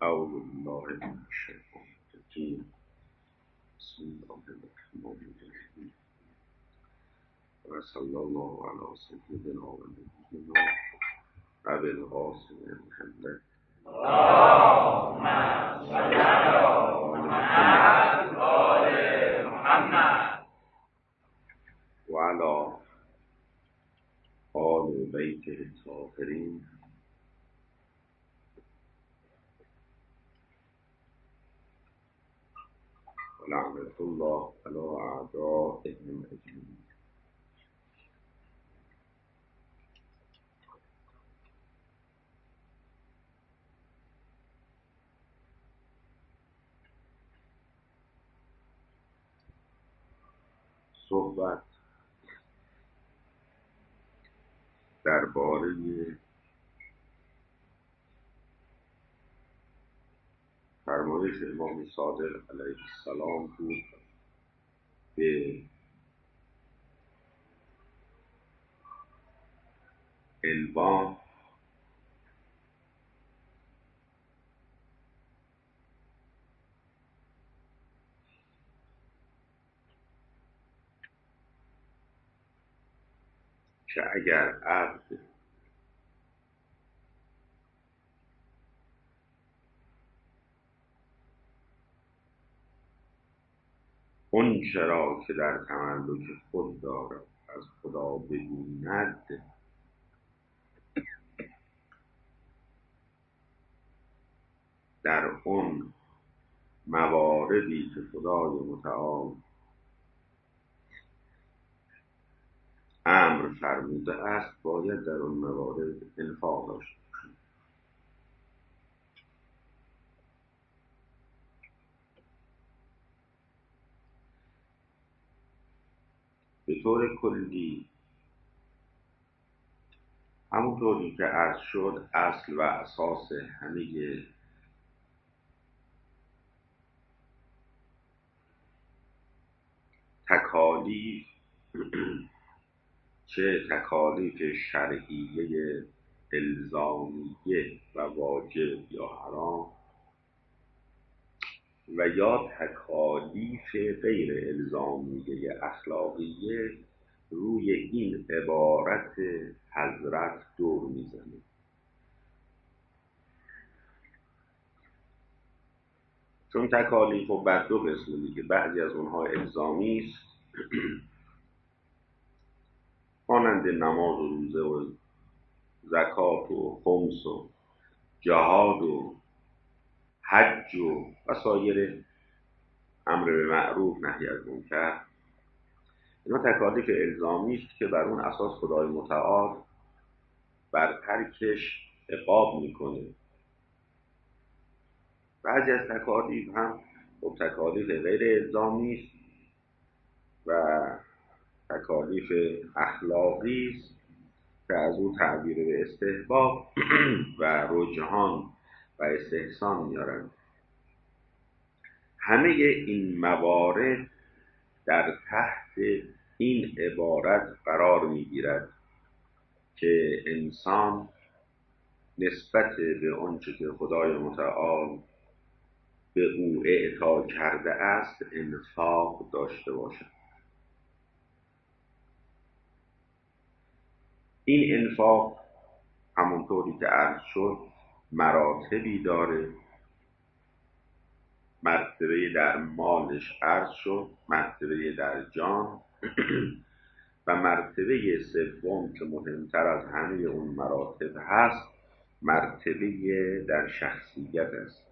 أعوذ بالله من الشيطان الرجيم. بسم الله الرحمن الرحيم. وصلى الله على سيدنا ونبينا أبي القاسم محمد اللهم صل على محمد وآل محمد وعلى آل بيته الطاهرين ولعنة الله على أعدائهم أجمعين. صحبت درباره فرمایش امام صادق علیه السلام بود به عنوان که اگر عبد اون چرا که در تملک خود دارد از خدا بدوند، در اون مواردی که خدای متعال امر فرموده است باید در اون موارد انفاق داشت. به طور کلی همونطوری که عرض شد اصل و اساس همه تکالیف چه تکالیف شرعیه الزامیه و واجب یا حرام و یا تکالیف غیر الزامیه اخلاقیه، روی این عبارت حضرت دور میزنه. چون تکالیف و بر دو قسمه که بعضی از اونها الزامی است مانند نماز و روزه و زکات و خمس و جهاد و حج و سایر امر به معروف نهی از منکر، اینا تکالیف الزامی است که بر اون اساس خدای متعال بر ترکش عقاب میکنه. بعضی از تکالیف هم تکالیف غیر الزامی است و تکالیف اخلاقی است که از او تعبیر به استحباب و رجحان و استحسان میارند. همه این موارد در تحت این عبارت قرار میگیرد که انسان نسبت به آنچه که خدای متعال به او اعطا کرده است انفاق داشته باشد. این انفاق همونطوری که عرض شد مراتبی داره. مرتبه در مالش عرض شد، مرتبه در جان و مرتبه سوم که مهمتر از همه اون مراتب هست مرتبه در شخصیت است.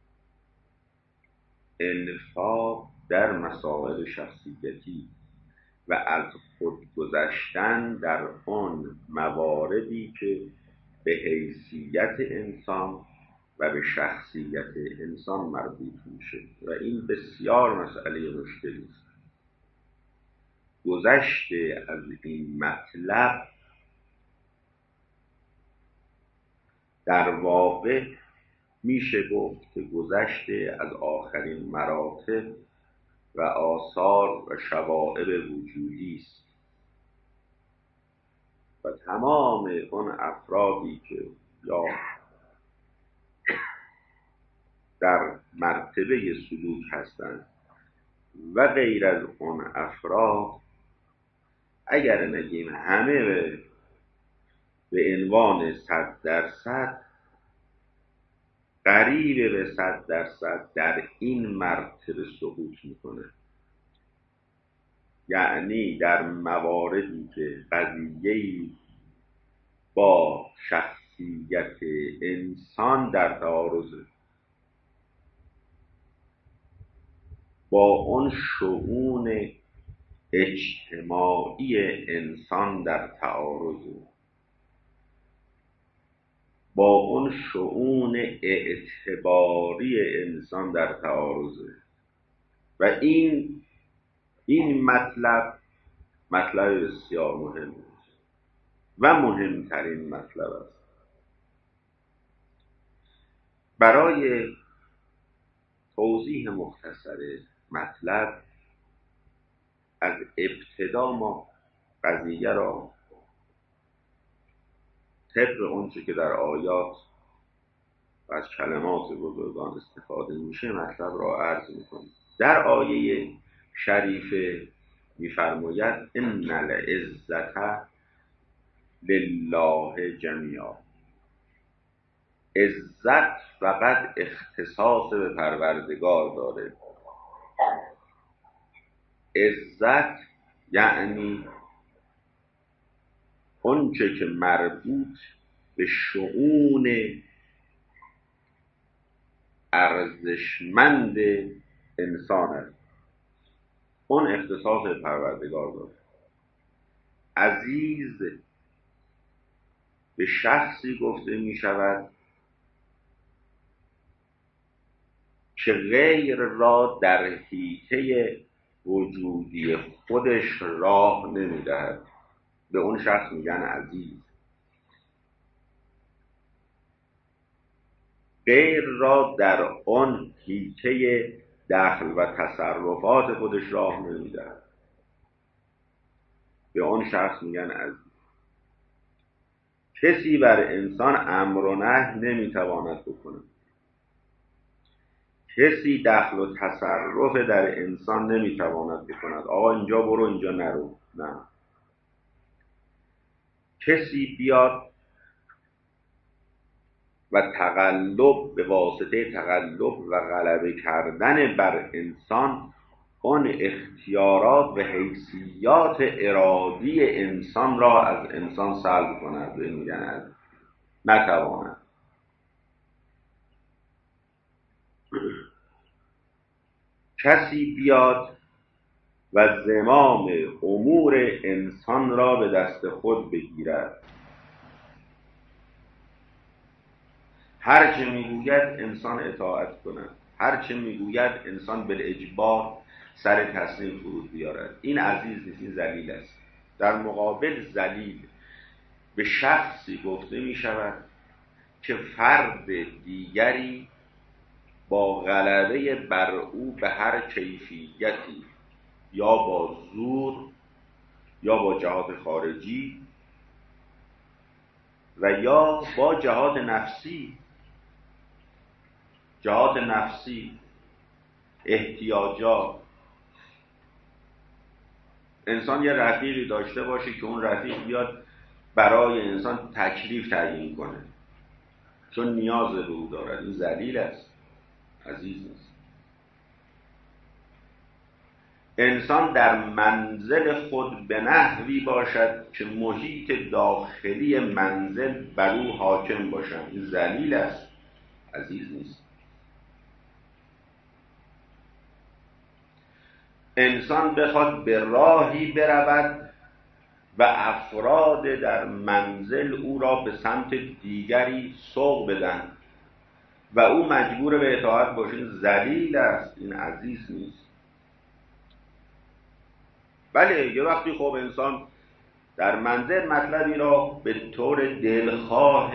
انفاق در مسائل شخصیتی و از خود گذشتن در آن مواردی که به حیثیت انسان و به شخصیت انسان مربوط میشه و این بسیار مسئله مشکلی است. گذشته از این مطلب در واقع میشه گفت که گذشته از آخرین مراتب و آثار و شوائب وجودی است و تمام اون افرادی که یا در مرتبه سلوک هستند و غیر از اون افراد، اگر نگیم همه به عنوان 100%، قریب به 100% در این مرتبه سقوط میکنه. یعنی در مواردی که قضیه‌ای با شخصیت انسان در تعارضه، با اون شؤون اجتماعی انسان در تعارضه، با اون شؤون اعتباری انسان در تعارضه و این مطلب بسیار مهم است و مهمترین مطلب است. برای توضیح مختصر مطلب از ابتدا ما قضیه را طبق اونچه که در آیات و از کلمات بزرگان استفاده میشه مطلب را عرض میکنیم. در آیه شریفه میفرماید ان العزة لله جمیعا. عزت فقط اختصاص به پروردگار داره. عزت یعنی اونچه که مربوط به شؤون ارزشمند انسان است، اون اختصاص به پروردگار داره. عزیز به شخصی گفته می شود که غیر را در حیطه وجودی خودش راه نمی دهد، به اون شخص میگن عزیز. غیر را در اون حیطه دخل و تصرفات خودش راه نمی دهد، به اون شخص میگن عزیز. کسی بر انسان امر و نهی نمیتواند بکنه، کسی دخل و تصرف در انسان نمیتواند بکند. آقا اینجا برو اینجا نرو، نه. کسی بیاد و تقلب به واسطه تقلب و غلبه کردن بر انسان اون اختیارات و حیثیات ارادی انسان را از انسان سلب کند، به میگن نتواند. کسی بیاد و زمام امور انسان را به دست خود بگیرد، هر چه میگوید انسان اطاعت کند، هر چه میگوید انسان بالاجبار سر تسلیم فرود بیارد. این عزیز نیست، این ذلیل است. در مقابل ذلیل به شخصی گفته می شود که فرد دیگری با غلبه بر او به هر کیفیتی، یا با زور یا با جهات خارجی و یا با جهات نفسی احتیاجات. انسان یه رفیقی داشته باشه که اون رفیق بیاد برای انسان تکلیف تعیین کنه چون نیاز به او دارد، این ذلیل است، عزیز نیست. انسان در منزل خود به نحوی باشد که محیط داخلی منزل بر او حاکم باشد، این ذلیل است، عزیز نیست. انسان بخواد به راهی برود و افراد در منزل او را به سمت دیگری سوق بدن و او مجبور به اطاعت باشه، این ذلیل است، این عزیز نیست. بله یه وقتی خب انسان در منزل مطلبی را به طور دلخواه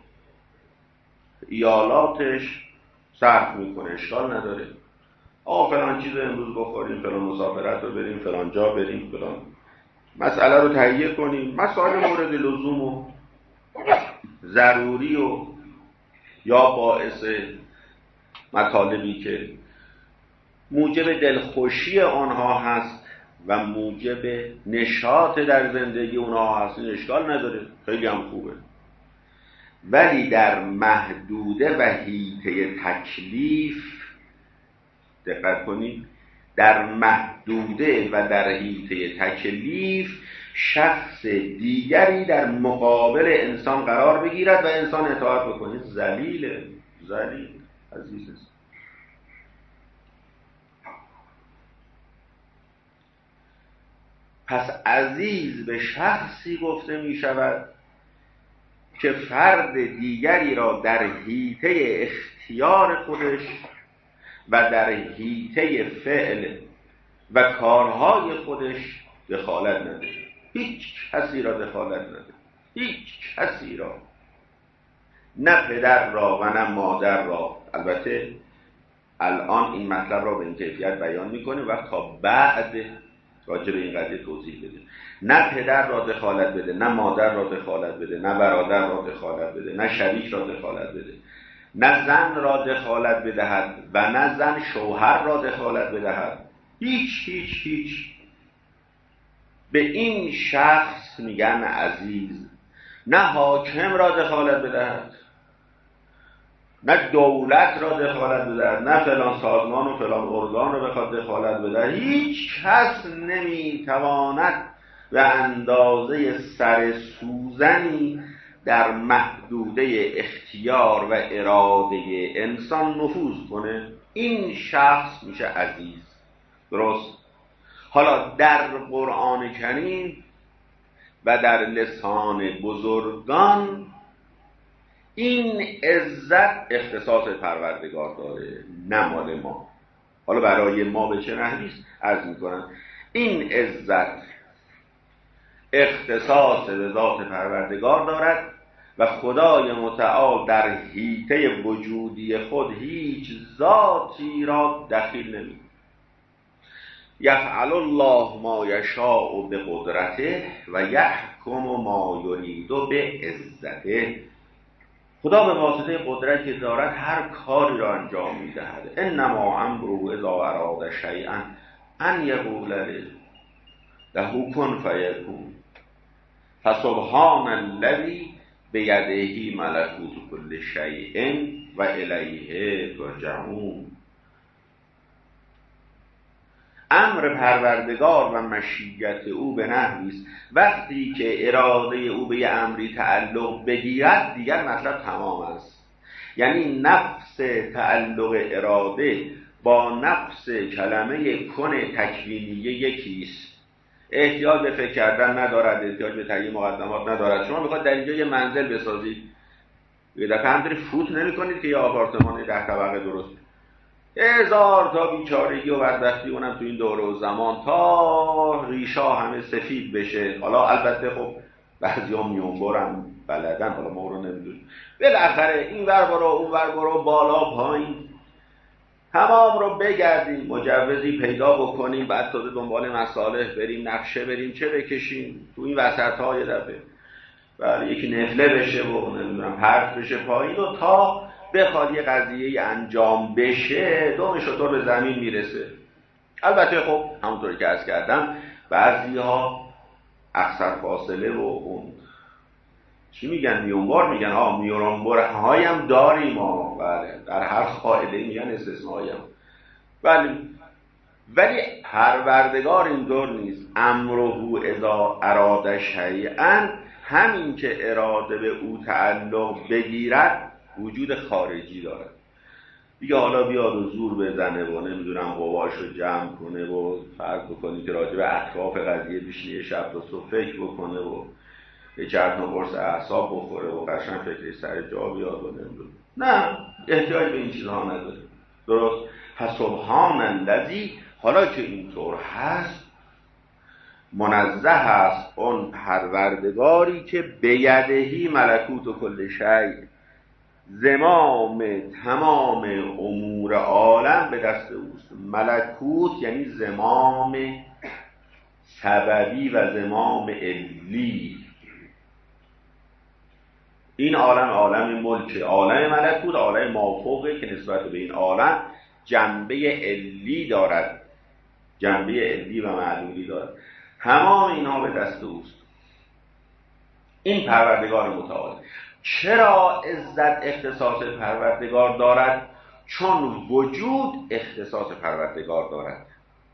ایالاتش صرف میکنه، اشکال نداره. فلان چیز امروز بخوریم، فلان مسافرت رو بریم، فلان جا بریم، فلان مسئله رو تهیه کنیم، مسائل مورد لزوم و ضروری و یا باعث مطالبی که موجب دلخوشی آنها هست و موجب نشاط در زندگی اونها هست، این اشکال نداره، خیلی هم خوبه. ولی در محدوده و حیطه تکلیف دقت کنید، در محدوده و در حیطه تکلیف شخص دیگری در مقابل انسان قرار بگیرد و انسان اطاعت بکنه، ذلیل عزیز است. پس عزیز به شخصی گفته می شود که فرد دیگری را در حیطه اختیار خودش و در حیطه فعل و کارهای خودش دخالت نده. هیچ کسی را دخالت نده، هیچ کسی را، نه پدر را و نه مادر را. البته الان این مطلب را به این کیفیت بیان میکنه و تا بعد راجع به این قضیه توضیح بده. نه پدر را دخالت بده، نه مادر را دخالت بده، نه برادر را دخالت بده، نه شریک را دخالت بده، نه زن را دخالت بدهد و نه زن شوهر را دخالت بدهد. هیچ به این شخص میگن عزیز. نه حاکم را دخالت بدهد، نه دولت را دخالت بدهد، نه فلان سازمان و فلان ارگان را بخواد دخالت بدهد. هیچ کس نمیتواند به اندازه سر سوزنی در محدوده اختیار و اراده انسان نفوذ کنه. این شخص میشه عزیز. درست؟ حالا در قرآن کریم و در لسان بزرگان این عزت اختصاص پروردگار داره، نه مال ما. حالا برای ما به چه نحویست عرض میکنم. این عزت اختصاص به ذات پروردگار دارد و خدای متعال در حیطه وجودی خود هیچ ذاتی را دخیل نمی. یفعل الله ما یشاء بقدرته و یحکم ما یرید بعزته. خدا به واسطه قدرتی که دارد هر کاری را انجام میدهد. انما امره اذا اراد شیئا ان یقول له کن فیکون. فسبحان الذی بیده ملکوت کل شیء و الیه ترجعون. امر پروردگار و مشیت او به نحویست وقتی که اراده او به امری تعلق بگیرد دیگر مطلب تمام است. یعنی نفس تعلق اراده با نفس کلمه کن تکوینیه یکیست. احتیاج به فکر کردن ندارد، احتیاج به تغییر مقدمات ندارد. شما میخواد در اینجا یه منزل بسازید، یه دفعه همطوری فوت نمی کنید که یه آپارتمان 10 طبقه درست. هزار تا بیچارگی و بدبختی اونم تو این دوره و زمان تا ریشا همه سفید بشه. حالا البته خب بعضیا میونبرن بلدن، حالا ما رو نمیدونیم. بالاخره این ور برو اون ور برو، بالا پایین تمام رو بگردیم، مجوزی پیدا بکنیم، بعد تازه دنبال مصالح بریم، نقشه بریم، چه بکشیم تو این وسط‌ها یه دفعه بله یکی نفله بشه و نمیدونم پرت بشه پایین و تا بخواد یه قضیه انجام بشه دوم شطور به زمین میرسه. البته خب همونطوری که عرض کردم بعضی ها اکثر فاصله و اون چی میگن میونبار میگن میونبار هایم داریم ما. بله در هر قاعده میگن استثنایم. بله ولی پروردگار اینطور نیست. امره اذا اراد شیئا، همین که اراده به او تعلق بگیرد وجود خارجی دارد دیگه. حالا بیاد و زور بزنه و نمیدونم قواشو جمع کنه و فرض بکنی که راجع به اطراف قضیه بشینه شب تا صبح فکر بکنه و یه چرت و پرس اعصاب بخوره و قشنگ فکری سر جا بیاد و نمیدونم. نه، احتیاج به این چیزها نداره. درست؟ فسبحان الذی، حالا که اینطور هست منزه است اون پروردگاری که بیدهی ملکوت و کل شیء، زمام تمام امور عالم به دست اوست. ملکوت یعنی زمام سببی و زمام علی. این عالم عالم ملک، عالم ملکوت، عالم مافوقه که نسبت به این عالم جنبه علی دارد، جنبه علی و معلولی دارد. تمام اینها به دست اوست. این پروردگار متعال. چرا عزت اختصاص پروردگار دارد؟ چون وجود اختصاص پروردگار دارد.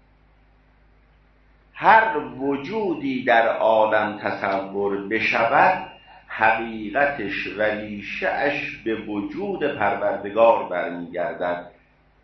هر وجودی در عالم تصور بشود، حقیقتش و ریشه‌اش به وجود پروردگار برمیگردد.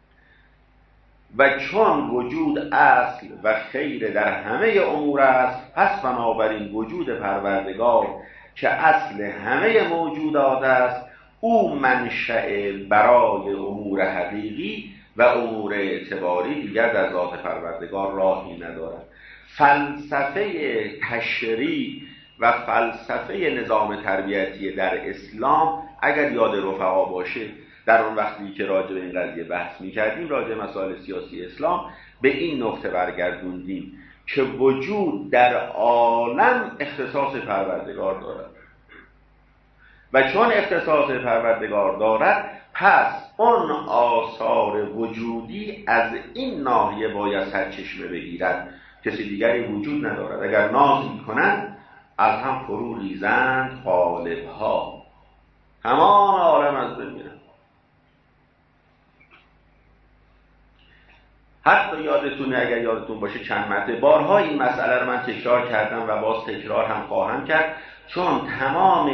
و چون وجود اصل و خیر در همه امور است، پس بنابراین وجود پروردگار که اصل همه موجودات است، او منشأ برای امور حقیقی و امور اعتباری دیگر در ذات پروردگار راهی ندارد. فلسفه تشریع و فلسفه نظام تربیتی در اسلام، اگر یاد رفقا باشه در اون وقتی که راجع به این قضیه بحث می‌کردیم، راجع به مسائل سیاسی اسلام، به این نقطه برگردوندیم که وجود در عالم اختصاص پروردگار دارد و چون اختصاص پروردگار دارد، پس اون آثار وجودی از این ناحیه باید سرچشمه بگیرد. کسی دیگری وجود ندارد. اگر ناز می‌کنند از هم فرو ریزند قالب‌ها، تمام عالم از بین میرند. حتی یادتونه، اگر یادتون باشه چند مرتبه بارها این مسئله رو من تکرار کردم و باز تکرار هم خواهم کرد، چون تمام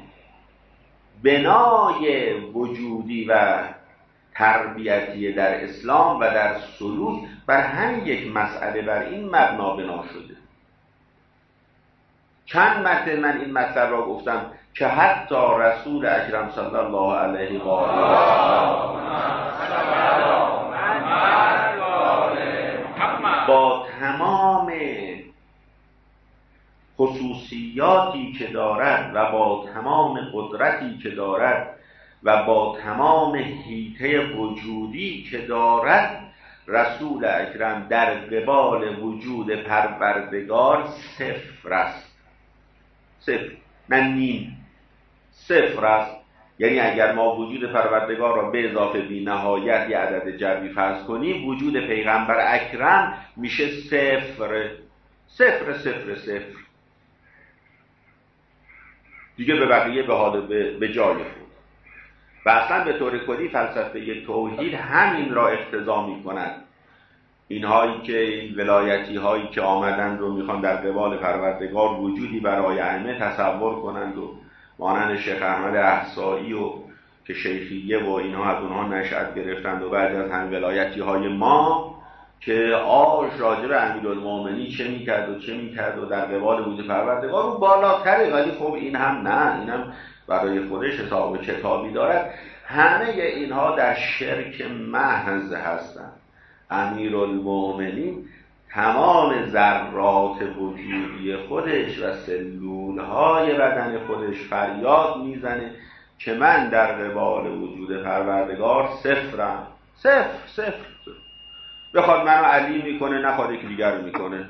بنای وجودی و تربیتی در اسلام و در سلوک بر همین یک مسئله، بر این مبنا بنا شده. چند مرتبه من این مطلب را گفتم که حتی رسول اکرم صلی الله علیه و آله با تمام خصوصیاتی که دارد و با تمام قدرتی که دارد و با تمام حیطه وجودی که دارد، رسول اکرم در قبال وجود پروردگار صفر است. صفر، نه نیم، صفر است. یعنی اگر ما وجود پروردگار را به اضافه بی نهایت یه عدد جبری فرض کنیم، وجود پیغمبر اکرم میشه صفر. صفر صفر صفر دیگه، به بقیه به حال به جای خود. و اصلا به طور کلی فلسفه توحید همین را اقتضا می کند. اینهایی که این ولایتی هایی که آمدند رو میخوان در قبال پروردگار وجودی برای ائمه تصور کنند و مانند شیخ احمد احصایی و که شیخیه و اینها از اونها نشأت گرفتند و بعد از همین ولایتی های ما که آج راجع به امیرالمومنین چه میکرد و چه میکرد و در قبال وجود پروردگار رو بالاتره. ولی خب این هم نه، این هم برای خودش حساب کتابی دارد. همه اینها در شرک محض هستند. امیرالمومنین تمام ذرات وجودی خودش و سلولهای بدن خودش فریاد میزنه که من در قبال وجود پروردگار صفرم. صفر صفر. بخواد منو علی میکنه، نخواد یکی دیگر میکنه.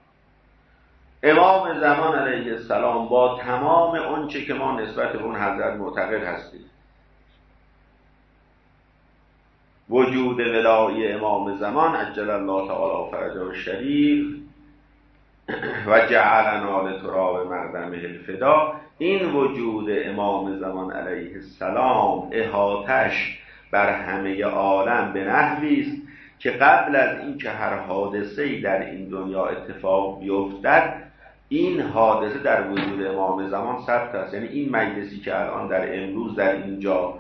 امام زمان علیه السلام با تمام اونچه که ما نسبت به اون حضرت معتقد هستیم، وجود ولایی امام زمان عجل الله تعالی فرجه الشریف و جعلنا لتراب مردمه الفدا، این وجود امام زمان علیه السلام احاطش بر همه عالم به نحوی است که قبل از اینکه هر حادثه‌ای در این دنیا اتفاق بیفتد، این حادثه در وجود امام زمان ثبت است. یعنی این مجلسی که الان در امروز در اینجا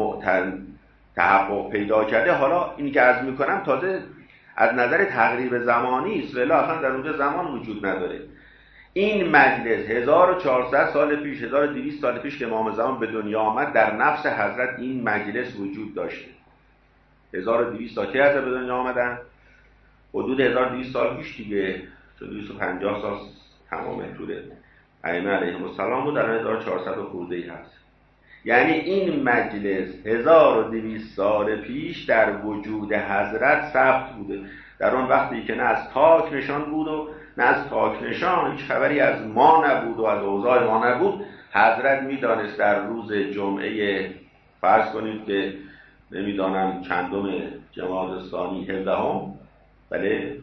تحقق پیدا کرده، حالا اینی که عرض میکنم تازه از نظر تقریب زمانی است، ولی اصلا در اونجا زمان وجود نداره. این مجلس 1400 سال پیش، 1200 سال پیش که امام زمان به دنیا آمد، در نفس حضرت این مجلس وجود داشته. 1200 سال که حضرت به دنیا آمدن، حدود 1200 سال پیش دیگه، 250 سال تمام طول ائمه علیهم السلام بود، در 1400 خورده‌ای هست. یعنی این مجلس 1200 سال پیش در وجود حضرت ثبت بوده، در اون وقتی که نه از تاک نشان بود و نه از تاکنشان هیچ خبری از ما نبود و از اوضاع ما نبود. حضرت میدانست در روز جمعه فرض کنید که نمیدانم چندم جمادی الثانی 17 بله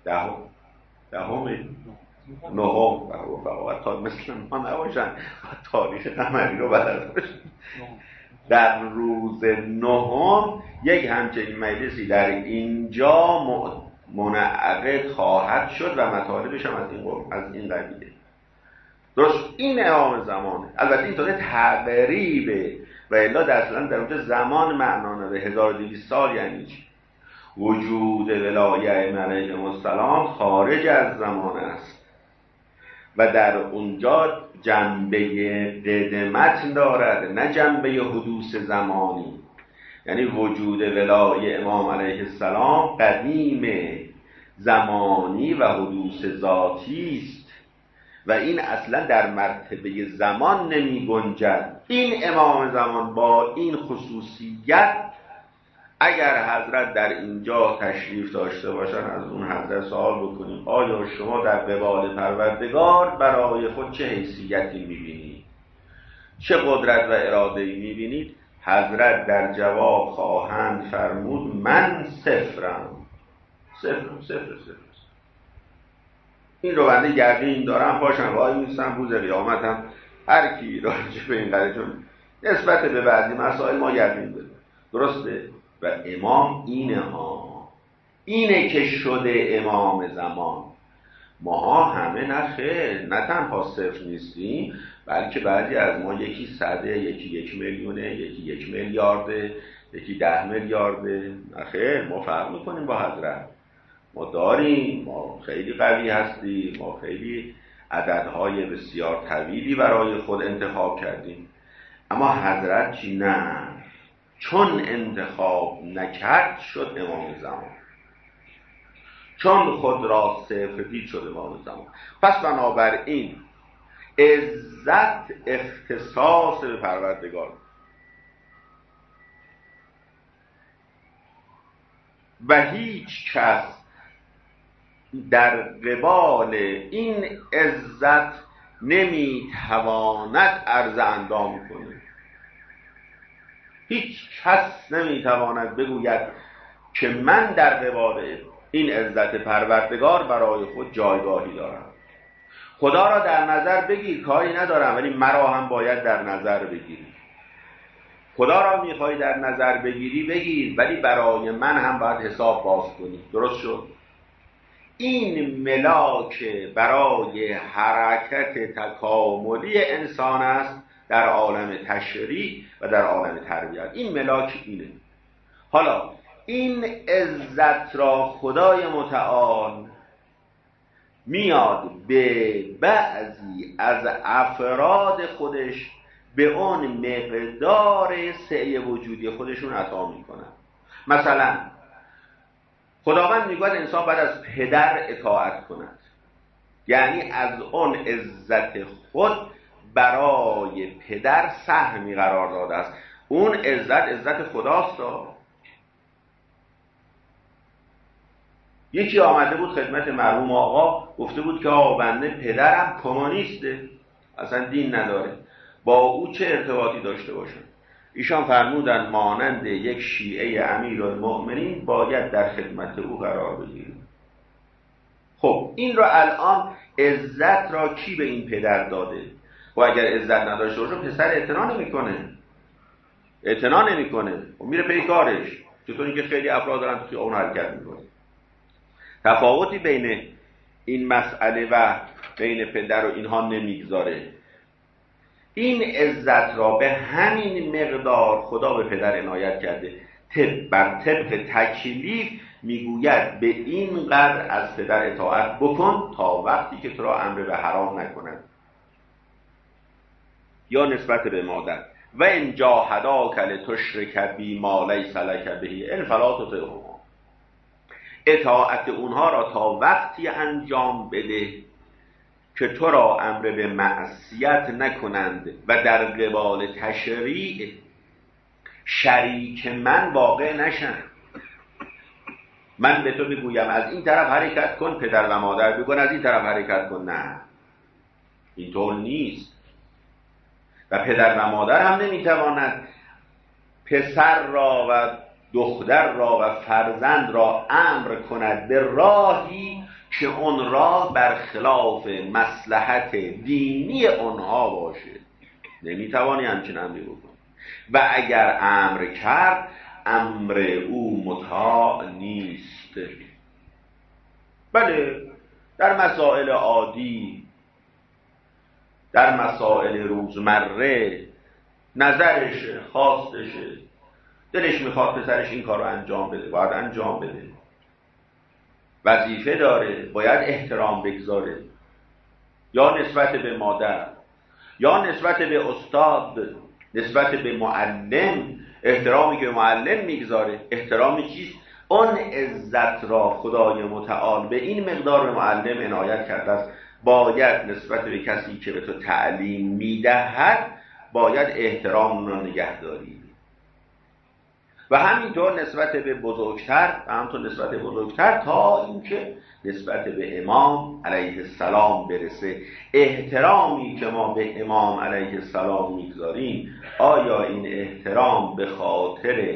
9 تا مثل ما نباشن تاریخ قمری رو بلد باشن. در روز 9 یک همچنین مجلسی در اینجا منعقد خواهد شد و مطالبش هم از این قبیله. درست این امام زمانه. البته این طور تقریبه و الا در اونجا زمان معنا نداره. 1200 سال یعنی چی؟ وجود ولایه علیهم السلام خارج از زمان است و در اونجا جنبه قدمت دارد، نه جنبه حدوث زمانی. یعنی وجود ولایه امام علیه السلام قدیم زمانی و حدوث ذاتی است و این اصلا در مرتبه زمان نمی گنجد. این امام زمان با این خصوصیت اگر حضرت در اینجا تشریف داشته باشن از اون حضرت سوال بکنیم آیا شما در قبال پروردگار برای خود چه حیثیتی میبینید؟ چه قدرت و اراده‌ای میبینید؟ حضرت در جواب خواهند فرمود من صفرم. صفر. این رو بنده یقین دارم پاشم وای میستم روز قیامتم هر کی راجع به این قضیه، چون نسبت به بعضی مسائل ما یقین داریم. درسته؟ و امام اینه که شده امام زمان. ماها همه نه تنها صفر نیستیم، بلکه بعضی از ما یکی 100، یکی 1 میلیونه، یکی 1 میلیارده، یکی 10 میلیارده. نه ما فرق میکنیم با حضرت. ما داریم، ما خیلی قوی هستیم، ما خیلی عددهای بسیار طویلی برای خود انتخاب کردیم. اما حضرت چی؟ نه، چون انتخاب نکرد شد امام زمان، چون خود را صفر شد امام زمان. پس بنابراین عزت اختصاص به پروردگار و هیچ کس در قبال این عزت نمیتواند عرض اندام کنه. هیچ کس نمیتواند بگوید که من در قبال این عزت پروردگار برای خود جایگاهی دارم. خدا را در نظر بگیر، کاری ندارم، ولی مرا هم باید در نظر بگیری. خدا را میخوای در نظر بگیری بگیر، ولی برای من هم باید حساب باز کنی. درست شد؟ این ملاک برای حرکت تکاملی انسان است در عالم تشریع و در عالم تربیت. این ملاک اینه. حالا این عزت را خدای متعال میاد به بعضی از افراد خودش به اون مقدار سعی وجودی خودشون عطا میکنه. مثلا خداوند میگوید انسان باید از پدر اطاعت کند، یعنی از اون عزت خود برای پدر سهمی قرار داده است. اون عزت خداست. یکی آمده بود خدمت مرحوم آقا، گفته بود که آقا بنده پدرم کمونیسته، اصلا دین نداره، با او چه ارتباطی داشته باشم؟ ایشان فرمودن مانند یک شیعه امیرالمؤمنین باید در خدمت او قرار بگیریم. خب این را الان عزت را کی به این پدر داده؟ و اگر عزت نداشته باشه پسر اعتنا نمیکنه و میره پی کارش. چطور اینکه خیلی افراد دارن توی اون حرکت میکنه. تفاوتی بین این مسئله و بین پدر و اینها نمیگذاره. این عزت را به همین مقدار خدا به پدر عنایت کرده. بر طبق تکلیف میگوید به این قدر از پدر اطاعت بکن تا وقتی که تو را امر به حرام نکند. یا نسبت به مادر و ان جاهداک لتشرک بی ما لیس لک به علم فلا تطعهما. اطاعت اونها را تا وقتی انجام بده که تو را امر به معصیت نکنند و در قبال تشریع شریک من واقع نشن. من به تو بگویم از این طرف حرکت کن، پدر و مادر بگن از این طرف حرکت کن. نه، اینطور نیست. و پدر و مادر هم نمیتواند پسر را و دختر را و فرزند را امر کند به راهی که اون راه برخلاف مصلحت دینی آنها باشه. نمیتوانی همچین امری بکن. و اگر امر کرد امر او مطاع نیست. بله، در مسائل عادی، در مسائل روزمره نظرشه، خواستشه، دلش میخواد پسرش این کار رو انجام بده، باید انجام بده. وظیفه داره، باید احترام بگذاره، یا نسبت به مادر یا نسبت به استاد، نسبت به معلم. احترامی که معلم میگذاره، احترامی چیست؟ اون عزت را خدای متعال به این مقدار به معلم عنایت کرده است، باید نسبت به کسی که به تو تعلیم میدهد باید احترام را نگه داری. و همینطور نسبت به بزرگتر، و همینطور نسبت به بزرگتر تا اینکه نسبت به امام علیه السلام برسه. احترامی که ما به امام علیه السلام میگذاریم، آیا این احترام به خاطر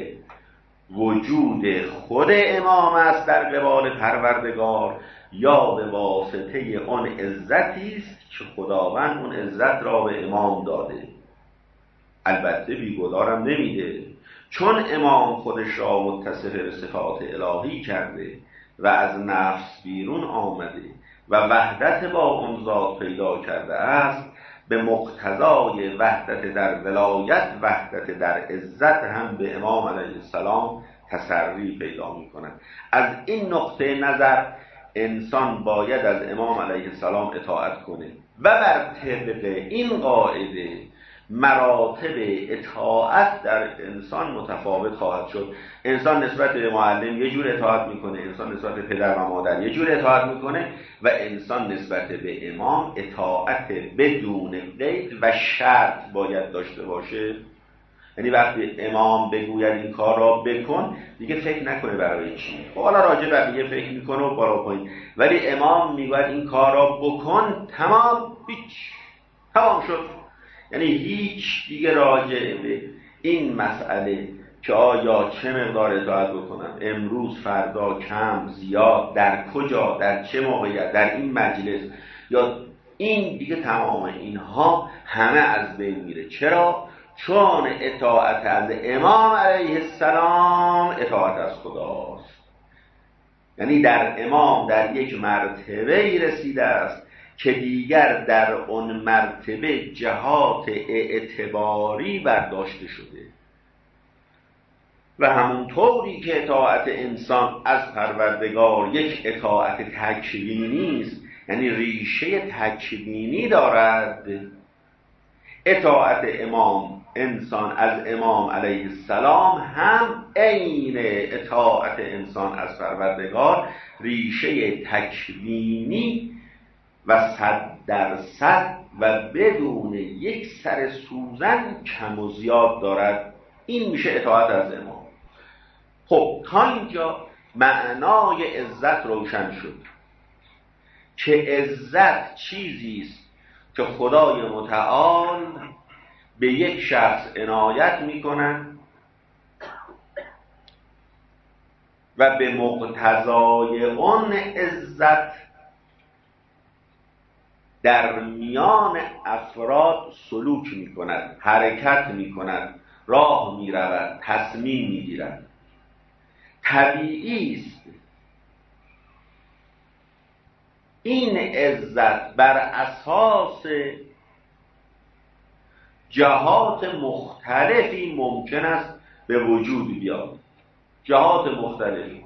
وجود خود امام است در قبال پروردگار، یا به واسطه آن عزتی است که خداوند اون عزت را به امام داده؟ البته بیگدارم نمیده، چون امام خودش را متصف به صفات الهی کرده و از نفس بیرون آمده و وحدت با اون ذات پیدا کرده است، به مقتضای وحدت در ولایت، وحدت در عزت هم به امام علیه السلام تسری پیدا می کند. از این نقطه نظر انسان باید از امام علیه السلام اطاعت کنه و بر طبق این قاعده مراتب اطاعت در انسان متفاوت خواهد شد. انسان نسبت به معلم یه جور اطاعت میکنه، انسان نسبت به پدر و مادر یه جور اطاعت میکنه، و انسان نسبت به امام اطاعت بدون قید و شرط باید داشته باشه. یعنی وقتی امام بگوید این کار را بکن، دیگه فکر نکنه برای چی. حالا راجع به دیگه فکر میکنه و بالا پایین، ولی امام میگوید این کار را بکن، تمام، تمام شد. یعنی هیچ دیگه راجع به این مسئله که آیا چه مقدار اطاعت بکنم، امروز، فردا، کم، زیاد، در کجا، در چه موقعیت، در این مجلس، یا این دیگه تمام اینها همه از بین میره. چرا؟ چون اطاعت از امام علیه السلام اطاعت از خداست. یعنی در امام در یک مرتبه رسیده است که دیگر در اون مرتبه جهات اعتباری برداشته شده. و همونطوری که اطاعت انسان از پروردگار یک اطاعت تکوینی است، یعنی ریشه تکوینی دارد، اطاعت امام انسان از امام علیه السلام هم عین اطاعت انسان از پروردگار ریشه تکوینی و 100% و بدون یک سر سوزن کم و زیاد دارد. این میشه اطاعت از امام. خب تا اینجا معنای عزت روشن شد که عزت چیزی است که خدای متعال به یک شخص عنایت می‌کند و به مقتضای اون عزت در میان افراد سلوک می‌کند، حرکت می‌کند، راه می‌رود، تصمیم می‌گیرد. طبیعی است این عزت بر اساس جهات مختلفی ممکن است به وجود بیاد. جهات مختلفی،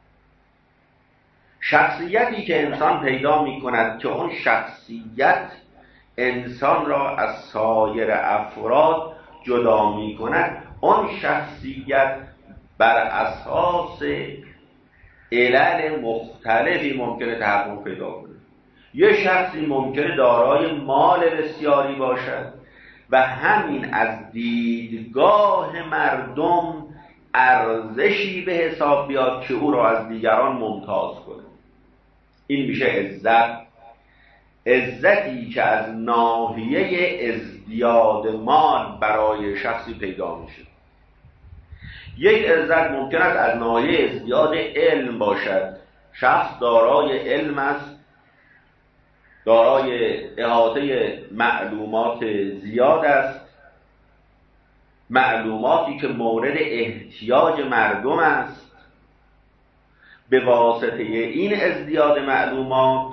شخصیتی که انسان پیدا می کند که اون شخصیت انسان را از سایر افراد جدا می کند، اون شخصیت بر اساس علل مختلفی ممکنه تحقق پیدا کنه. یه شخصی ممکنه دارای مال بسیاری باشد و همین از دیدگاه مردم ارزشی به حساب بیاد که او را از دیگران ممتاز کنه. این میشه عزت. عزتی که از ناحیه ازدیاد مال برای شخصی پیدا میشه. یک عزت ممکن است از ناحیه ازدیاد علم باشد. شخص دارای علم است، دارای احاطه معلومات زیاد است، معلوماتی که مورد احتیاج مردم است. به واسطه این ازدیاد معلومات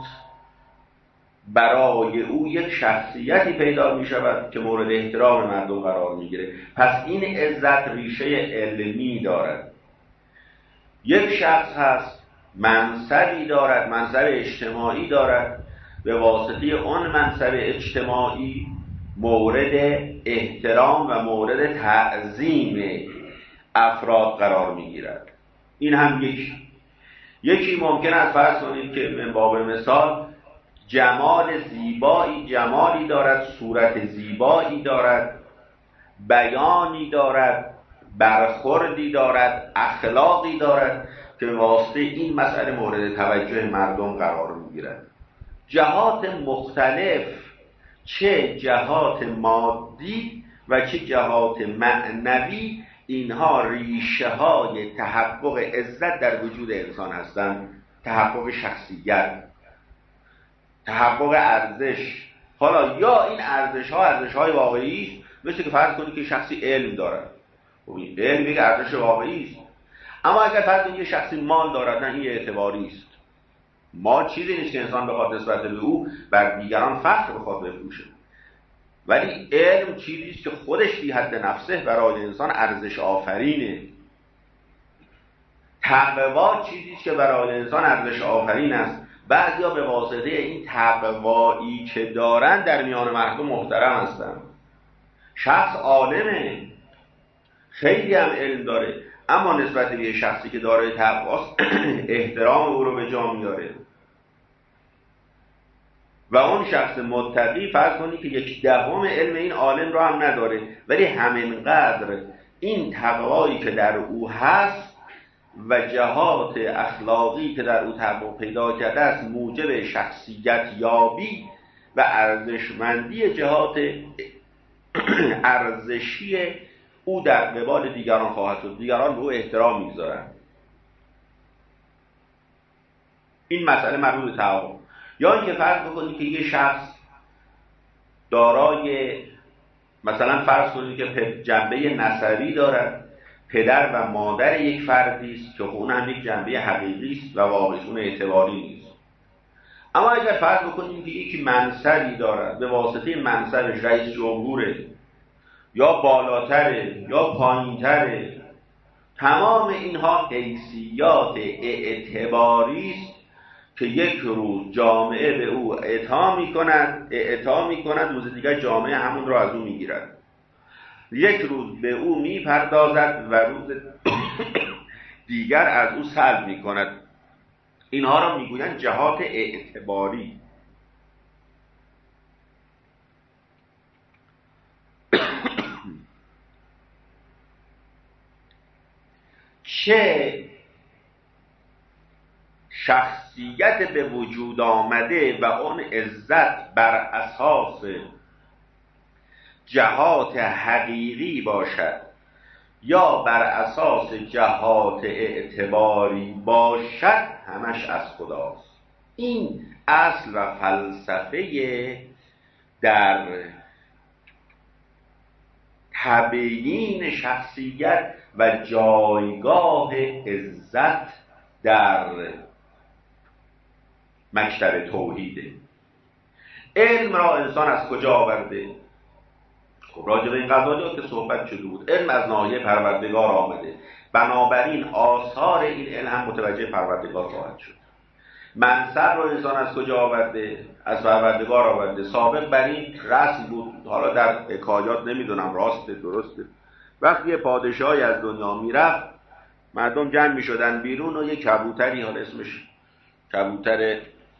برای او یک شخصیتی پیدا می شود که مورد احترام مردم قرار می گیره. پس این عزت ریشه علمی دارد. یک شخص هست منصبی دارد، منصب اجتماعی دارد، به واسطه اون منصب اجتماعی مورد احترام و مورد تعظیم افراد قرار می گیرد. این هم یکی ممکن است فرض کنید که من باب مثال جمال زیبایی، جمالی دارد، صورت زیبایی دارد، بیانی دارد، برخوردی دارد، اخلاقی دارد که واسطه این مسئله مورد توجه مردم قرار می‌گیرد. جهات مختلف، چه جهات مادی و چه جهات معنوی، اینها ریشه های تحقق عزت در وجود انسان هستند. تحقق شخصیت، تحقق ارزش. حالا یا این ارزش های واقعی است، مثل که فرض کنید که شخصی علم دارد، این علم یک ارزش واقعی است. اما اگر فرض کنید که شخصی مال دارد، نه، این اعتباری است. مال چیزی نیست که انسان بخواد نسبت به او بر دیگران فخر بخواد بفروشه، ولی علم چیزی است که خودش فی حد نفسه برای انسان ارزش آفرینه. تقوا چیزی است که برای انسان ارزش آفرین است. بعضیا به واسطه این تقوایی که دارن در میان مردم محترم هستن. شخص عالمه، خیلی هم علم داره، اما نسبت به شخصی که دارای تقواست احترام او رو به جا میاره. و اون شخص متقی فرض کنی که 1/10 علم این عالم رو هم نداره، ولی همینقدر این تقوایی که در او هست و جهات اخلاقی که در او تحقق پیدا کرده است موجب شخصیت یابی و ارزشمندی جهات ارزشی او در قبال دیگران خواهد شد. دیگران به او احترام میگذارند. این مسئله مربوط به تعاون. یا اینکه فرض بکنید که یه شخص دارای مثلا فرض کنید که جنبه نسبی دارد، پدر و مادر یک فردی است که اون هم یک جنبه حقیقی است و واقعی، اون اعتباری نیست. اما اگر فرض بکنیم که یکی منصبی دارد، به واسطه منصبش رئیس جمهوره یا بالاتره یا پایینتره، تمام اینها حیثیات اعتباری است که یک روز جامعه به او اعطا می‌کند، روز دیگر جامعه همون را از او میگیرد. یک روز به او میپردازد و روز دیگر از او سلب میکند. اینها را میگویند جهات اعتباری. چه شخصیت به وجود آمده و اون عزت بر اساس جهات حقیقی باشد یا بر اساس جهات اعتباری باشد، همش از خداست. این اصل و فلسفه در تبیین شخصیت و جایگاه عزت در مکتب توحیده. علم را انسان از کجا آورده؟ خب راجع به این قضایا که صحبت شده بود. علم از ناحیه پروردگار آمده، بنابراین آثار این علم هم متوجه پروردگار خواهد شد. منصب را انسان از کجا آورده؟ از پروردگار آورده. سابق بر این رسم بود، حالا در حکایات نمیدونم راسته درسته، وقتی یه پادشاهی از دنیا میرفت مردم جمع میشدن بیرون و یه کبوتری، حالا اسمش کبوتر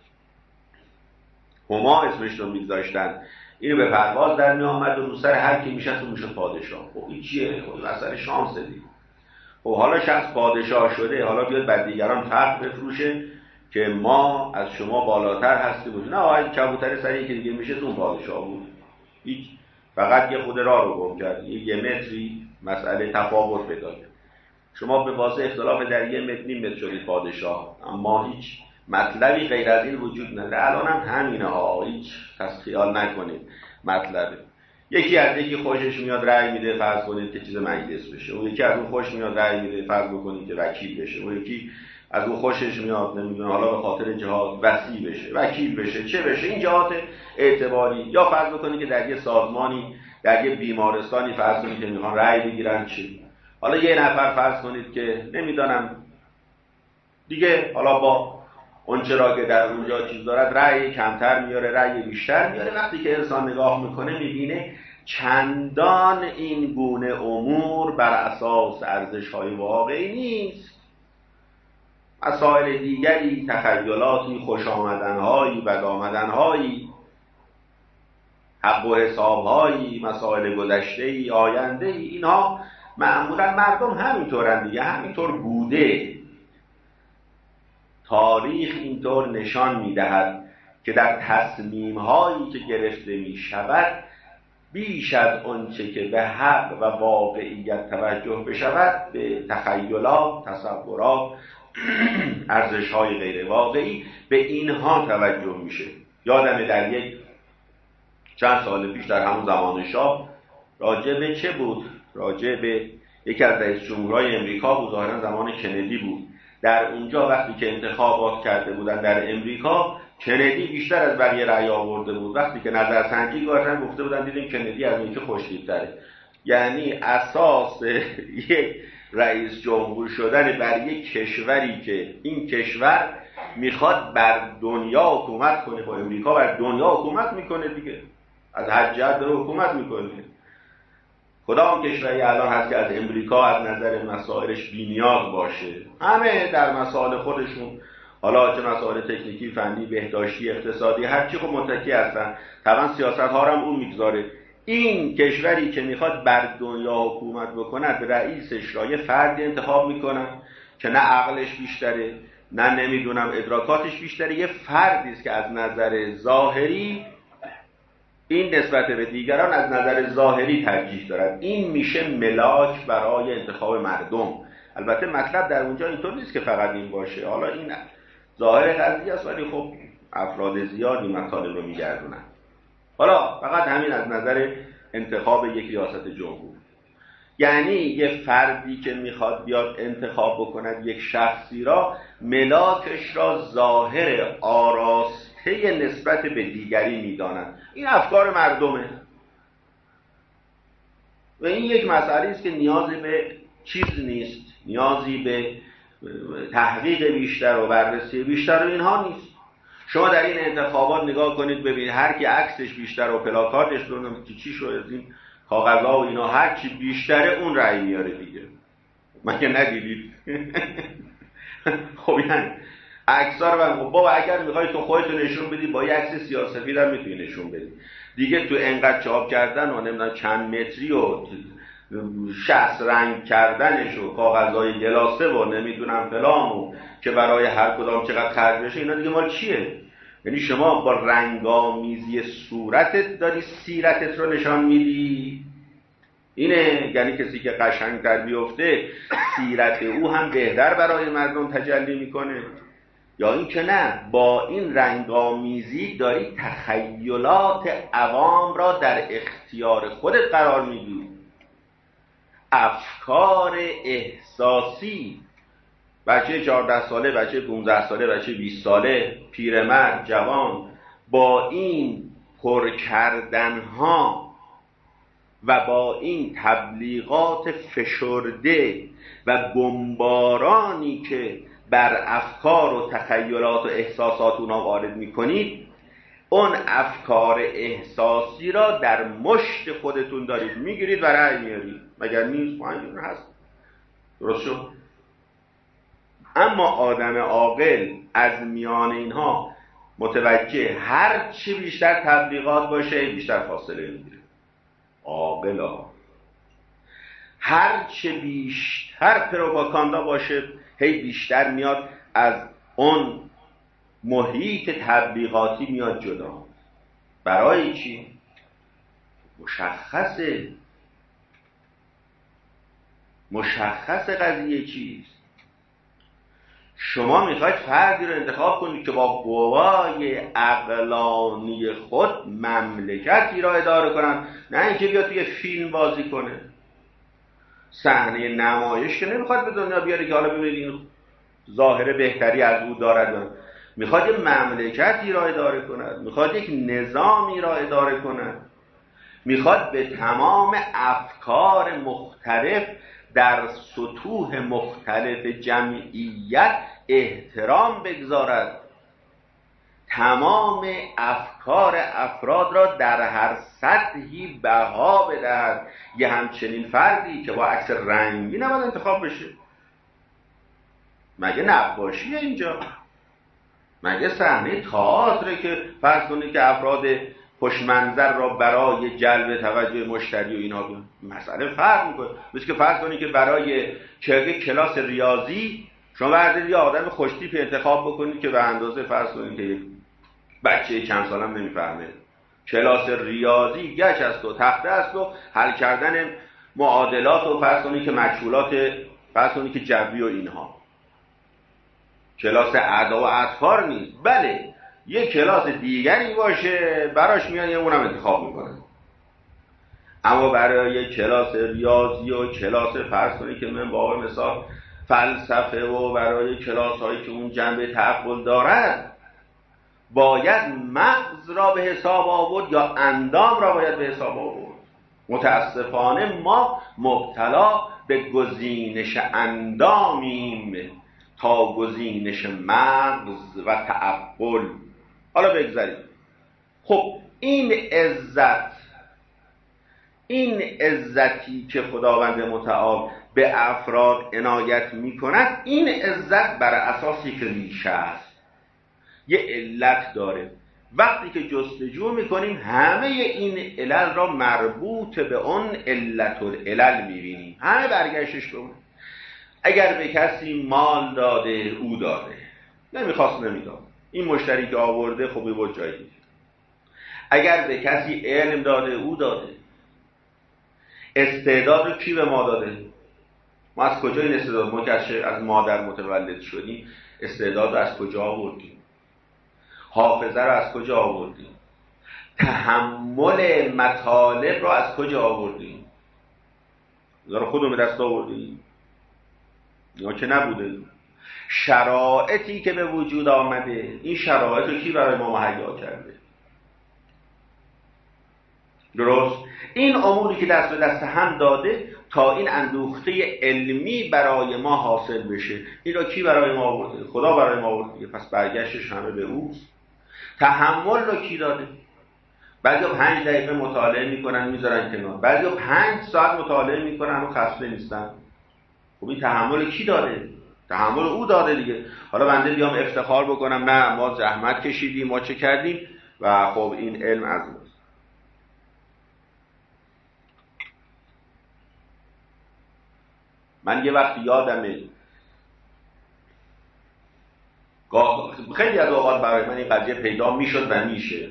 هما اسمش رو میگذاشتن، اینو به پرواز در می آمد و رو سر هر کی میشد و میشد پادشاه. خب این چیه؟ خب مسئله شانس دیگه. خب حالا شخص پادشاه شده، حالا بیاد بر دیگران فخر بفروشه که ما از شما بالاتر هستیم. نه آقای کبوتر سری که دیگه میشه تو پادشاه بود، هیچ، فقط یه خود راه رو گم کرد، یه متری مسئله تفاوت پیدا کرد. شما به واسه اختلاف در یه متر نیم متر شدید پادشاه، اما هیچ مطلبی غیر از این وجود نداره. الان هم همینه ها، هیچ خیال نکنید مطلبه. یکی از یکی خوشش میاد رأی میده، فرض کنید که چیز مجلس بشه، اون یکی از اون خوش میاد رأی میده، فرض بکنید که وکیل بشه، اون یکی از اون خوشش میاد نمیدونم حالا به خاطر جهاد وصی بشه، وکیل بشه، چه بشه. این جهات اعتباری. یا فرض بکنید که در یه سازمانی، در یه بیمارستانی فرض کنید که میخوان رأی بگیرن چی، حالا یه نفر فرض کنید که نمیدونم دیگه حالا با اونچه را که در اونجا چیز دارد رأی کمتر میاره، رأی بیشتر میاره. وقتی که انسان نگاه میکنه میبینه چندان این گونه امور بر اساس ارزش‌های واقعی نیست. مسائل دیگری، تخیلاتی، خوش آمدن‌هایی، بد آمدن‌هایی، حق و حساب‌هایی، مسائل گذشته‌ای، آینده‌ای، اینها معمولا مردم همینطورن دیگه، همینطور بوده. تاریخ اینطور نشان می‌دهد که در تصمیم‌هایی که گرفته می‌شود بیش از آنچه که به حق و واقعیت توجه بشود به تخیلات، تصورات، ارزش‌های غیر واقعی، به اینها توجه میشه. یادمه در چند سال پیش در همون زمان شاه راجع به چه بود؟ راجع به یکی از رئیس جمهورهای امریکا بود، ظاهراً زمان کندی بود. در اونجا وقتی که انتخابات کرده بودن در امریکا، کندی بیشتر از بقیه رأی آورده بود. وقتی که نظرسنجی کردن گفته بودن دیدیم کندی از اون که خوش‌تیپ‌تره. یعنی اساس یک رئیس جمهور شدن بر یک کشوری که این کشور میخواد بر دنیا حکومت کنه، با امریکا بر دنیا حکومت میکنه دیگه، از هر جهت داره حکومت میکنه. کدام کشوری الان هست که از امریکا از نظر مسائلش بی‌نیاز باشه؟ همه در مسائل خودشون، حالا چه مسائل تکنیکی، فنی، بهداشتی، اقتصادی، هر چی خب متکی هستن. طبعا سیاست ها هم اون میگذاره. این کشوری که میخواد بر دنیا حکومت بکنه، به رئیسش را یه فردی انتخاب میکنن که نه عقلش بیشتره، نه نمیدونم ادراکاتش بیشتره، یه فردی است که از نظر ظاهری این نسبت به دیگران از نظر ظاهری ترجیح دارد. این میشه ملاک برای انتخاب مردم. البته مطلب در اونجا اینطور نیست که فقط این باشه، حالا این ظاهر قضیه است، ولی خب افراد زیادی مطالب رو میگردونن. حالا فقط همین از نظر انتخاب یک ریاست جمهور، یعنی یه فردی که میخواد بیاد انتخاب بکند یک شخصی را، ملاکش را ظاهر آراسته نسبت به دیگری میدانند. این افکار مردمه و این یک مسئله است که نیازی به چیز نیست، نیازی به تحقیق بیشتر و بررسی بیشتر و اینها نیست. شما در این انتخابات نگاه کنید ببینید، هر کی عکسش بیشتر و پلاکاتش ببینم چی شو از این کاغذها و اینا هر چی بیشتره اون رأی میاره دیگه. مگه ندیدید؟ خب یعنی عکس‌ها رو بابا اگر میخوای تو خودت نشون بدی با یک عکس سیاه‌سفید هم میتونی نشون بدی دیگه. تو انقدر چاپ کردن و نمیدونم چند متری و 60 رنگ کردنش و کاغذهای گلاسه و نمیدونم فلان و که برای هر کدام چقدر خرج بشه، اینا دیگه مال چیه؟ یعنی شما با رنگامیزی صورتت داری سیرتت رو نشان میدی. اینه، یعنی کسی که قشنگتر بیفته سیرت او هم بهتر برای مردم تجلی میکنه، یا این که نه، با این رنگامیزی داری تخیلات عوام را در اختیار خودت قرار میدی. افکار احساسی، بچه 14 ساله، بچه 15 ساله، بچه 20 ساله، پیرمرد، جوان، با این پر کردنها و با این تبلیغات فشرده و بمبارانی که بر افکار و تخیلات و احساسات اونا وارد میکنید، اون افکار احساسی را در مشت خودتون دارید میگیرید و رأی میارید. مگر نیست؟ اینجور هست. درست شد؟ اما آدم عاقل از میان اینها متوجه هر چی بیشتر تبلیغات باشه بیشتر فاصله میگیره. عاقلا هرچه بیشتر پروپاگاندا باشه هی بیشتر میاد از اون محیط تبلیغاتی میاد جدا. برای چی؟ مشخص قضیه چیست؟ شما میخواید فردی رو انتخاب کنید که با قوای عقلانی خود مملکتی را اداره کنن، نه اینکه بیاد توی فیلم بازی کنه. صحنه نمایش که نمیخواد به دنیا بیاره که حالا ببینید این ظاهر بهتری از او دارد. میخواد یه مملکتی را اداره کند، میخواد یک نظامی را اداره کند، میخواد به تمام افکار مختلف در سطوح مختلف جمعیت احترام بگذارد، تمام افکار افراد را در هر سطحی بها بدهد. یه همچنین فردی که با عکس رنگی نباید انتخاب بشه. مگه نقاشیه اینجا؟ مگه صحنه تئاتره که فرض کنید که افراد خوشمنظر را برای جلب توجه مشتری و اینا بیان؟ مسئله فرق میکنه. مثل که فرض کنید که برای کلاس ریاضی شما بردارید یه آدم خوشتیپ انتخاب بکنید که به اندازه فرض کنید که یک بچه چند سالم نمیفهمه. کلاس ریاضی گچ است و تخته است و حل کردن معادلات و فرض کنید که مجهولات فرض کنید که جبری و اینها. کلاس اعدا و اطفار نیست. بله یک کلاس دیگری باشه براش میان یه اونم انتخاب میکنن. اما برای کلاس ریاضی و کلاس فرض کنید که من با مثال فلسفه و برای کلاس هایی که اون جنبه تعقل دارد باید مغز را به حساب آورد یا اندام را باید به حساب آورد. متاسفانه ما مبتلا به گزینش اندامیم تا گزینش مغز و تعقل. حالا بگذاریم. خب این عزتی که خداوند متعال به افراد عنایت می کند، این عزت بر اساس یک ریشه است، یه علت داره. وقتی که جستجو میکنیم همه این علل را مربوط به اون علت العلل میبینیم، همه برگشتش به اون. اگر به کسی مال داده او داده، نمیخواست نمیداد، این مشتری که آورده خوبی بود جایی دید. اگر به کسی علم داده او داده. استعداد رو کی به ما داده؟ ما از کجا این استعداد؟ ما که از مادر متولد شدیم استعداد رو از کجا آوردیم؟ حافظه رو از کجا آوردیم؟ تحمل مطالب رو از کجا آوردیم؟ رو خودمون دست آوردیم؟ یا که نبوده. شرایطی که به وجود آمده، این شرایط رو کی برای ما مهیا کرده؟ درست؟ این اموری که دست به دست هم داده تا این اندوخته علمی برای ما حاصل بشه، این را کی برای ما آورده؟ خدا برای ما آورده. پس برگشتش همه به اوست. تحمل رو کی داده؟ بعضیا 5 دقیقه مطالعه میکنن میذارن کنار، بعضیا 5 ساعت مطالعه میکنن و خسته نیستن. خب این تحمل کی داده؟ تحمل او داده دیگه. حالا بنده بیام افتخار بکنم نه ما زحمت کشیدیم، ما چه کردیم و خب این علم از ماست. من یه وقت یادمه خیلی از اوقات برای من این قضیه پیدا میشد و میشه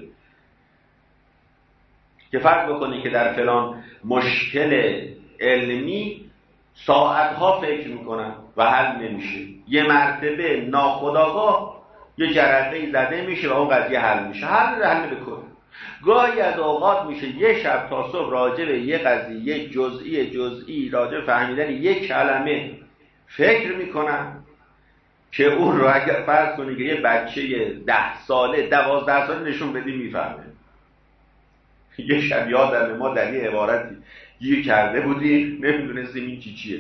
که فرض بکنی که در فلان مشکل علمی ساعتها فکر میکنم و حل نمیشه. یه مرتبه ناخودآگاه یه جرقه‌ای زده میشه و اون قضیه حل میشه. حل بکنه. گاهی از اوقات میشه یه شب تا صبح راجع به یه قضیه جزئی راجع به فهمیدن یک کلمه فکر میکنم که اون رو اگر فرض کنی که یه بچه 10 ساله 12 ساله نشون بدی میفهمه. یه شب یادمه ما در یه عبارتی گیر کرده بودیم نمیدونستیم این چیه.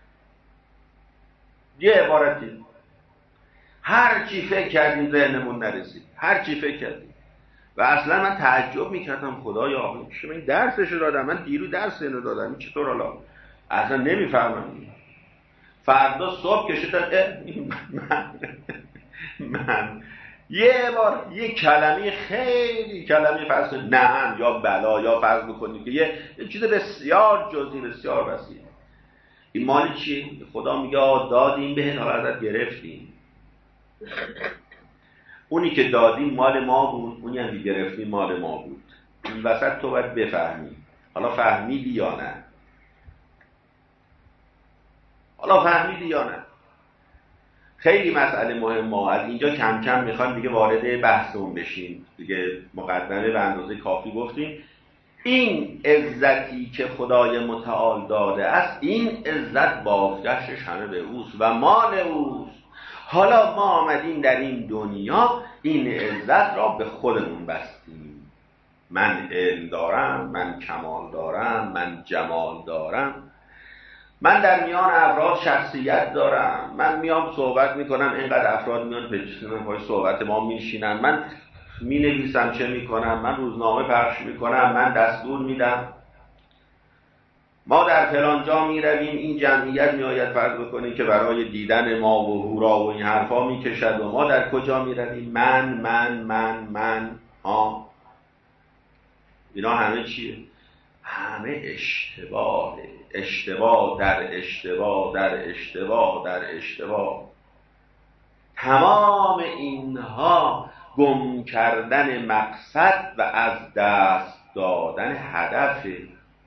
یه عبارتی هر چی فکر کردیم ذهنمون نرسید، هر چی فکر کردیم و اصلا من تعجب میکردم خدایا من این درسش رو دادم، من دیرو درس اینو دادم، این چطور حالا اصلا نمیفهمم. فردا صبح کشیدم من یه بار یه کلمه خیلی کلمه فرض نعم یا بلا یا فرض بکنید که یه چیز بسیار جزئی بسیار وسیع این مال چیه؟ خدا میگه دادیم بهت، حالا ازت گرفتیم. اونی که دادیم مال ما بود، اونی هم که گرفتیم مال ما بود. این وسط تو باید بفهمی. حالا فهمیدی یا نه؟ خیلی مسئله مهمه. از اینجا کم کم میخوایم دیگه وارد بحثمون بشیم. دیگه مقدمه به اندازه کافی گفتیم. این عزتی که خدای متعال داده است، این عزت بازگشتش همه به اوست و مال اوست. حالا ما آمدیم در این دنیا این عزت را به خودمون بستیم. من علم دارم، من کمال دارم، من جمال دارم، من در میان افراد شخصیت دارم، من میام صحبت میکنم، اینقدر افراد میان پشت پای صحبت ما میشینن، من مینویسم چه میکنم، من روزنامه پخش میکنم، من دستور میدم، ما در فلان جا میرویم، این جمعیت میآید فرض بکنید که برای دیدن ما و هورا و این حرفا میکشد و ما در کجا میرویم؟ من ها. اینا همه چیه؟ همه اشتباهه. اشتباه در اشتباه در اشتباه در اشتباه. تمام اینها گم کردن مقصد و از دست دادن هدفه.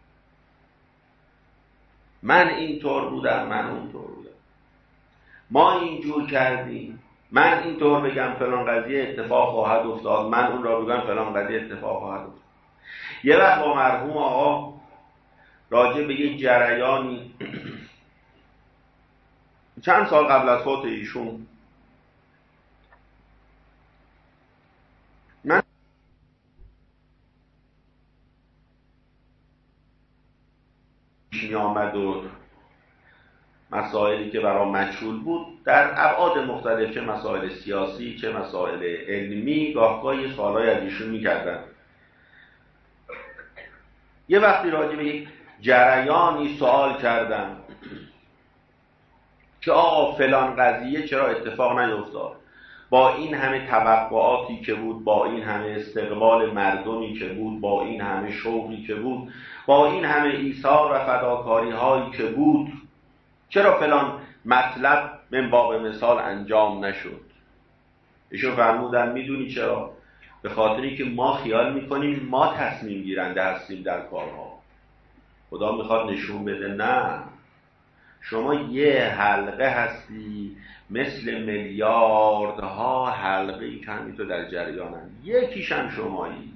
من اینطور بودم، من اونطور بودم، ما اینجور کردیم، من اینطور بگم فلان قضیه اتفاق خواهد افتاد، من اون را بگم فلان قضیه اتفاق خواهد افتاد. یه وقت با مرحوم آقا راجع به یک جریانی چند سال قبل از فوت ایشون من می آمد و مسائلی که برام مجهول بود در ابعاد مختلف، چه مسائل سیاسی چه مسائل علمی، گاهگاهی سوالای از ایشون می‌کردن. یه وقتی راجع به یک جریانی سوال کردم که آقا فلان قضیه چرا اتفاق نیفتاد، با این همه توقعاتی که بود، با این همه استقبال مردمی که بود، با این همه شوقی که بود، با این همه ایثار و فداکاری هایی که بود، چرا فلان مطلب من باب مثال انجام نشد؟ ایشون فرمودن میدونی چرا؟ به خاطری که ما خیال میکنیم ما تصمیم گیرنده هستیم در کارها. خدا میخواد نشون بده نه، شما یه حلقه هستی مثل میلیاردها حلقه که همینطور در جریانن، یکیشم شمایی.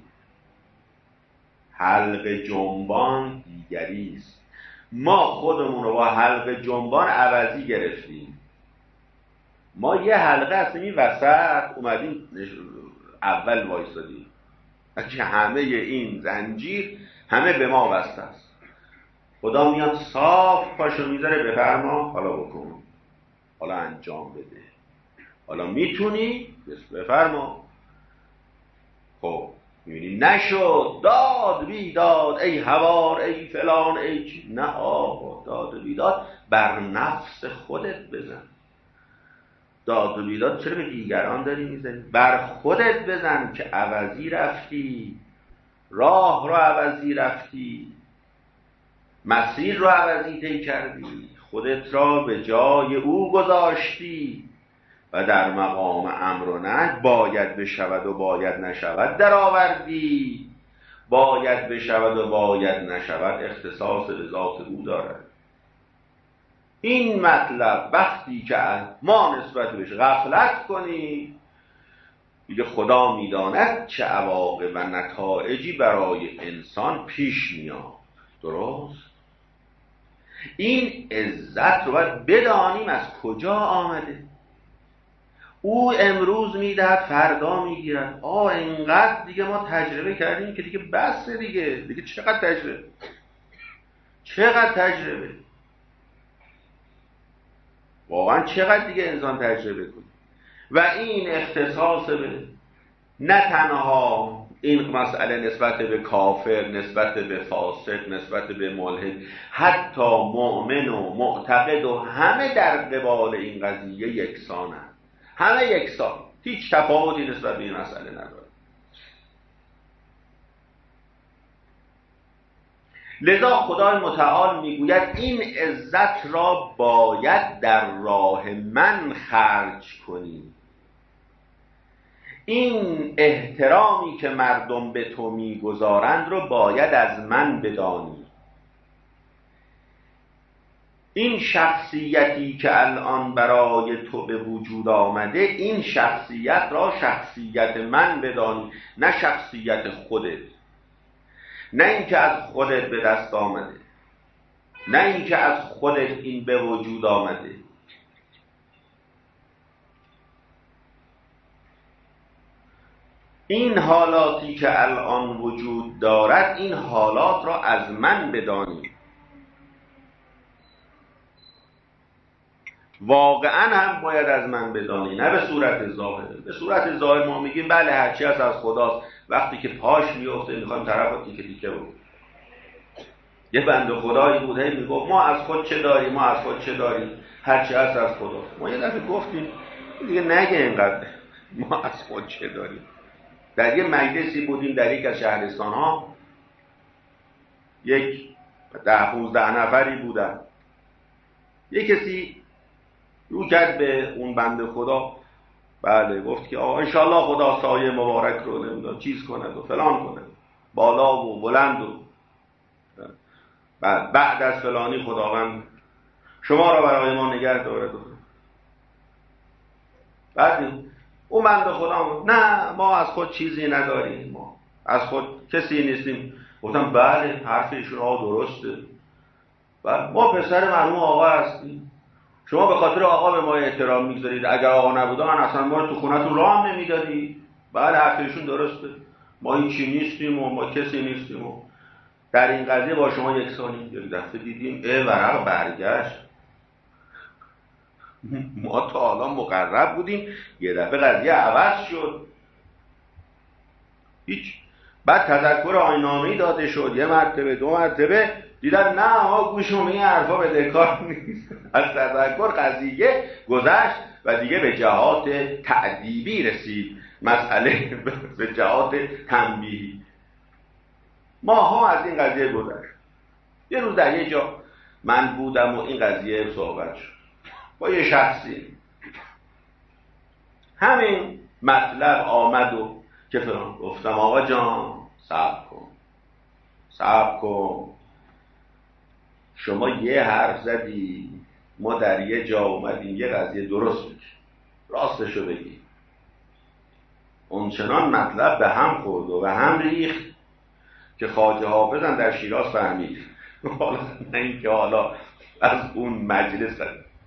حلقه جنبان دیگری است. ما خودمون رو با حلقه جنبان عوضی گرفتیم. ما یه حلقه هستیم این وسط اومدیم اول وایسادیم که همه این زنجیر همه به ما وصل است. خدا میاد صاف پاشو میذاره، بفرما حالا بکن، حالا انجام بده، حالا میتونی بفرما. خب میبینی نشد، داد بیداد، ای هوار ای فلان ای چی. نه آقا، داد بیداد بر نفس خودت بزن. داد و بیداد چرا به دیگران داری میزنی؟ بر خودت بزن که عوضی رفتی، راه رو عوضی رفتی، مسیر رو عوضی طی کردی، خودت را به جای او گذاشتی و در مقام امر و نهی باید بشود و باید نشود در آوردی. باید بشود و باید نشود اختصاص به ذات او دارد. این مطلب وقتی که ما نسبت بهش غفلت کنی، دیگه خدا میداند چه عواقب و نتایجی برای انسان پیش میاد. درست؟ این عزت رو باید بدانیم از کجا آمده. او امروز میدهد فردا میگیرد. اینقدر دیگه ما تجربه کردیم که دیگه بسه دیگه چقدر تجربه واقعا چقدر دیگه انسان تجربه کنه. و این اختصاص به نه تنها این مسئله نسبت به کافر، نسبت به فاسق، نسبت به ملحد، حتی مؤمن و معتقد و همه در قبال این قضیه یکسانند. همه یکسان، هیچ تفاوتی نسبت به این مسئله نداره. لذا خدای متعال میگوید این عزت را باید در راه من خرج کنی، این احترامی که مردم به تو میگذارند رو باید از من بدانی. این شخصیتی که الان برای تو به وجود آمده، این شخصیت را شخصیت من بدانی، نه شخصیت خودت، نه اینکه از خودت به دست آمده، نه اینکه از خودت این به وجود آمده. این حالاتی که الان وجود دارد، این حالات را از من بدانی. واقعا هم باید از من بدانی، نه به صورت ظاهر. به صورت ظاهر ما میگیم بله هرچی هست از خداست، وقتی که پاش میفته میخوایم طرف تیکه تیکه بود. یه بنده خدایی بود هی میگفت ما از خود چه داریم، ما از خود چه داریم، هرچی هست از خداست. ما یه دفعه گفتیم دیگه نگه اینقدر ما از خود چه داریم. در یه مجلسی بودیم در یک از شهرستان ها، یک 10-15 نفری بودن. یک کسی رو کرد به اون بنده خدا، بله گفت که آقا انشالله خدا سایه مبارک رو نمیدونم چیز کند و فلان کند، بالا و بلند و بعد از فلانی خداوند شما را برای ما نگه دارد. بعد اون بنده خدا نه ما از خود چیزی نداریم، ما از خود کسی نیستیم. گفتم بله حرف ایشون درسته، بله ما پسر مرحوم آقا هستیم، شما به خاطر آقا به ما احترام میگذارید، اگر آقا نبودن اصلا ما رو تو خونتون راه هم نمیدادید. بله حرف ایشون درسته، ما هیچی نیستیم و ما کسی نیستیم و در این قضیه با شما یکسانیم. یک دفعه دیدیم ورق برگشت. ما تا حالا مقرب بودیم، یه دفعه قضیه عوض شد. هیچ. بعد تذکر آیین‌نامه‌ای داده شد، یه مرتبه 2 مرتبه، دیدن نه ها گوشم این حرفا به دکار نیست. از تذکر قضیه گذشت و دیگه به جهات تأدیبی رسید، مسئله به جهات تنبیهی. ماها از این قضیه گذشت. یه روز در یه جا من بودم و این قضیه صحبت شد با یه شخصی، همین مطلب آمد و که فلان. گفتم آقا جان صبر کن، شما یه حرف زدی، ما در یه جا اومدیم یه قضیه درست بگیم، راستشو بگیم. اونچنان مطلب به هم خورد و به هم ریخت که خواجه حافظم در شیراز فهمید. حالا نه اینکه حالا از اون مجلس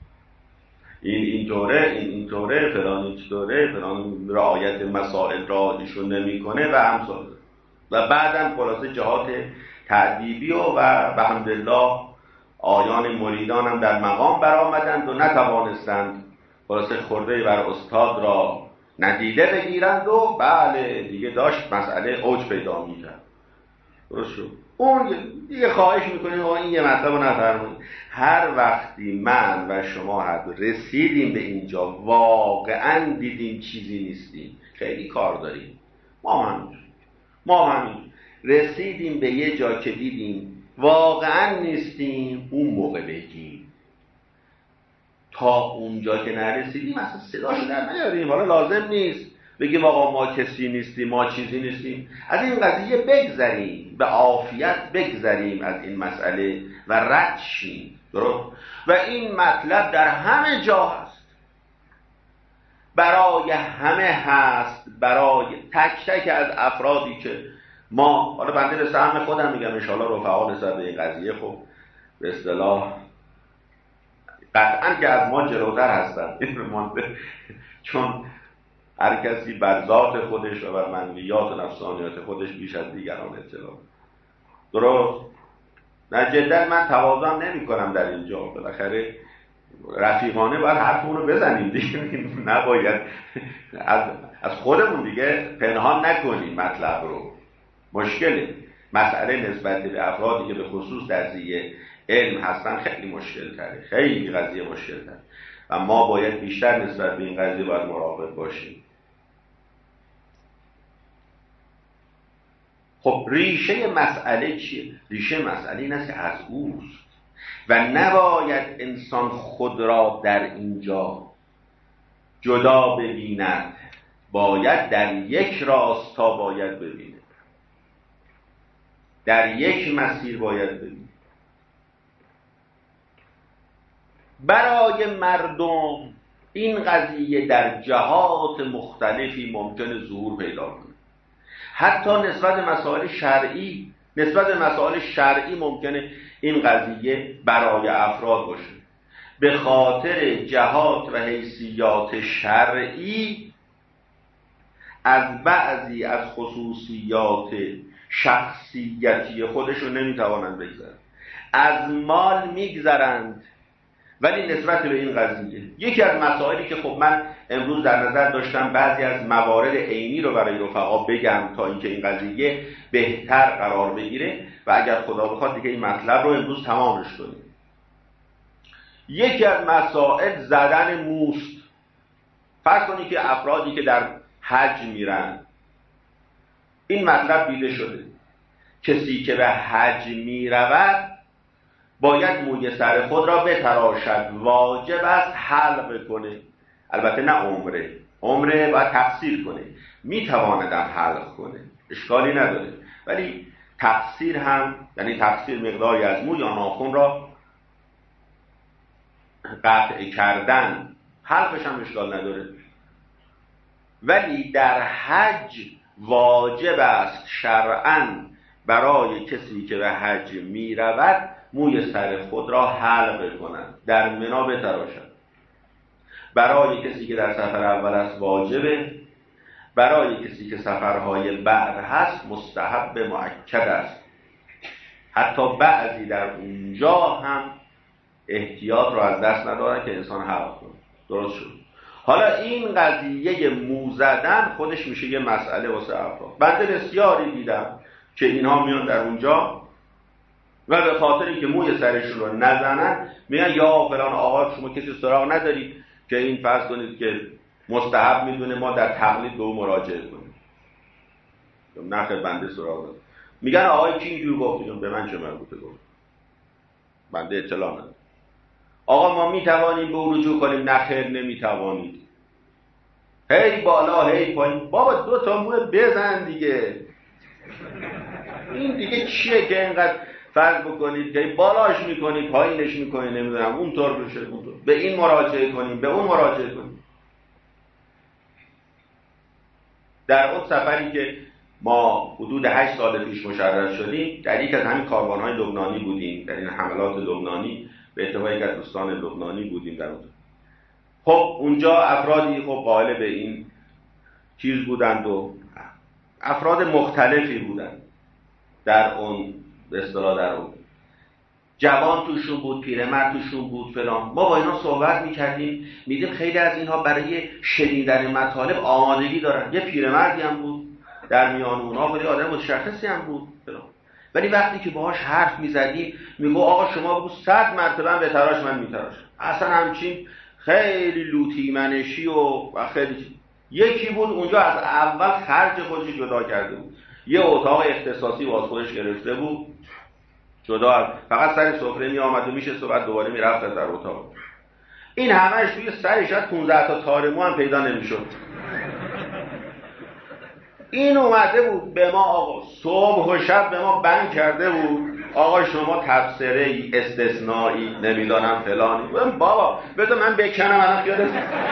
اینطوره فلان اینطوره فلان رعایت مسائل را ایشون نمیکنه و همسال و بعدم خلاصه جهات تأدیبی و بحمدالله آیان مریدان هم در مقام برآمدند و نتوانستند خلاصه خرده بر استاد را ندیده بگیرند و بله دیگه داشت مسئله اوج پیدا میکرد. درست شد. اون دیگه خواهش میکنیم آقا این یه مطلب رو نفرمایید. هر وقتی من و شما رسیدیم به اینجا واقعا دیدیم چیزی نیستیم، خیلی کار داریم. ما همین رسیدیم به یه جا که دیدیم واقعا نیستیم، اون موقع بگیم. تا اونجا که نرسیدیم اصلا صداشو در نیاریم. حالا لازم نیست بگیم آقا ما کسی نیستیم، ما چیزی نیستیم. از این قضیه بگذریم، به عافیت بگذریم از این مسئله و رد شیم. درست؟ و این مطلب در همه جا هست، برای همه هست، برای تک تک از افرادی که ما، حالا بنده به سهم خودم میگم انشاءالله رفعا نسبت به این قضیه خب به اصطلاح قطعا که از ما جلوتر هستن، چون هر کسی بر ذات خودش و بر منویات و نفسانیات خودش بیش از دیگران اطلاع. درست؟ نه جدا من تواضع نمی کنم در اینجا، بالاخره رفیقانه باید حرفمون رو بزنیم دیگه، نباید از خودمون دیگه پنهان نکنیم مطلب رو. مشکله مسئله نسبت به افرادی که به خصوص در زیه علم هستن خیلی مشکل تره، خیلی قضیه مشکل تره و ما باید بیشتر نسبت به این قضیه باید مراقب باشیم. خب ریشه مسئله چیه؟ ریشه مسئله این است که از اوست و نباید انسان خود را در اینجا جدا ببیند، باید در یک راستا باید ببینه، در یک مسیر باید ببینه. برای مردم این قضیه در جهات مختلفی ممکنه ظهور پیدا کنه، حتی نسبت به مسائل شرعی ممکنه این قضیه برای افراد باشه. به خاطر جهات و حیثیات شرعی از بعضی از خصوصیات شخصیتی خودشون نمیتوانند بگذرند، از مال میگذرند، ولی نسبت به این قضیه یکی از مسائلی که خب من امروز در نظر داشتم بعضی از موارد عینی رو برای رفقا بگم تا اینکه این قضیه بهتر قرار بگیره و اگر خدا بخواد دیگه این مطلب رو امروز تمامش کنیم. یکی از مسائل زدن موست. فرض کنید که افرادی که در حج میرن این مطلب دیده شده، کسی که به حج میرود باید موی سر خود را بتراشد، واجب است حلق کنه، البته نه عمره باید تقصیر کنه، میتواندم حلق کنه اشکالی نداره، ولی تقصیر هم یعنی تقصیر مقداری از موی یا ناخن را قطع کردن، حلقش هم اشکال نداره. ولی در حج واجب است شرعاً برای کسی که به حج می رود موی سر خود را حلق کند، در منا بتراشد. برای کسی که در سفر اول است واجبه، برای کسی که سفرهای بعد هست مستحب مؤکد است. حتی بعضی در اونجا هم احتیاط رو از دست ندارن که انسان حلق کنه. درست شد. حالا این قضیه مو زدن خودش میشه یه مسئله واسه افراد. بنده بسیاری دیدم که اینها میان در اونجا و به خاطری که موی سرشون رو نزنن میگن یا فلان آقا شما کسی سراغ ندارید که این فرض کنید که مستحب میدونه ما در تقلید به او مراجعه کنیم. نخیر بنده سراغ ندارم. میگن آقای کی اینجور گفت؟ به من چه مربوطه گفت؟ بنده اطلاع ندارم. آقا ما میتوانیم به او رجوع کنیم؟ نخیر نمیتوانید. هی بالا هی پایین. بابا 2 تا موی بزن دیگه. این دیگه چیه که اینقدر فرض بکنید که بالاش میکنید پایینش میکنید نمیدونم اونطور بشه اونطور، به این مراجعه کنیم به اون مراجعه کنیم. در اون سفری که ما حدود 8 سال پیش مشرف شدیم در یک از همین کاروان‌های لبنانی بودیم، در این حملات لبنانی به اتفاق یک از دوستان لبنانی بودیم در اونجا. خب اونجا افرادی خب قائل به این چیز بودند و افراد مختلفی بودند در اون به اصطلاح در اون جوان توشون بود، پیرمرد توشون بود فلان. ما با اینا صحبت می‌کردیم می‌دیدیم خیلی از اینها برای شنیدن مطالب آمادگی دارن. یه پیرمردی هم بود در میان اونها، خیلی آدم متشخصی هم بود فلان، ولی وقتی که باهاش حرف می‌زدیم میگه آقا شما بگو 100 مرتبه به تراش من میتراشم. اصلا همچین خیلی لوتی منشی و خیلی. یکی بود اونجا از اول خرج خودش جدا کرده بود، یه اتاق اختصاصی واسه خودش گرفته بود جدا، فقط سر سفره می آمد و میشه صبح دوباره میرفت در اتاق. این همهش توی سرش از 15 تا تار مو هم پیدا نمیشد. این اومده بود به ما آقا صبح و شب به ما بند کرده بود آقا شما تفسیره ای استثنایی نمیدانم فلانی. بابا بذار من بکنم الان خیالت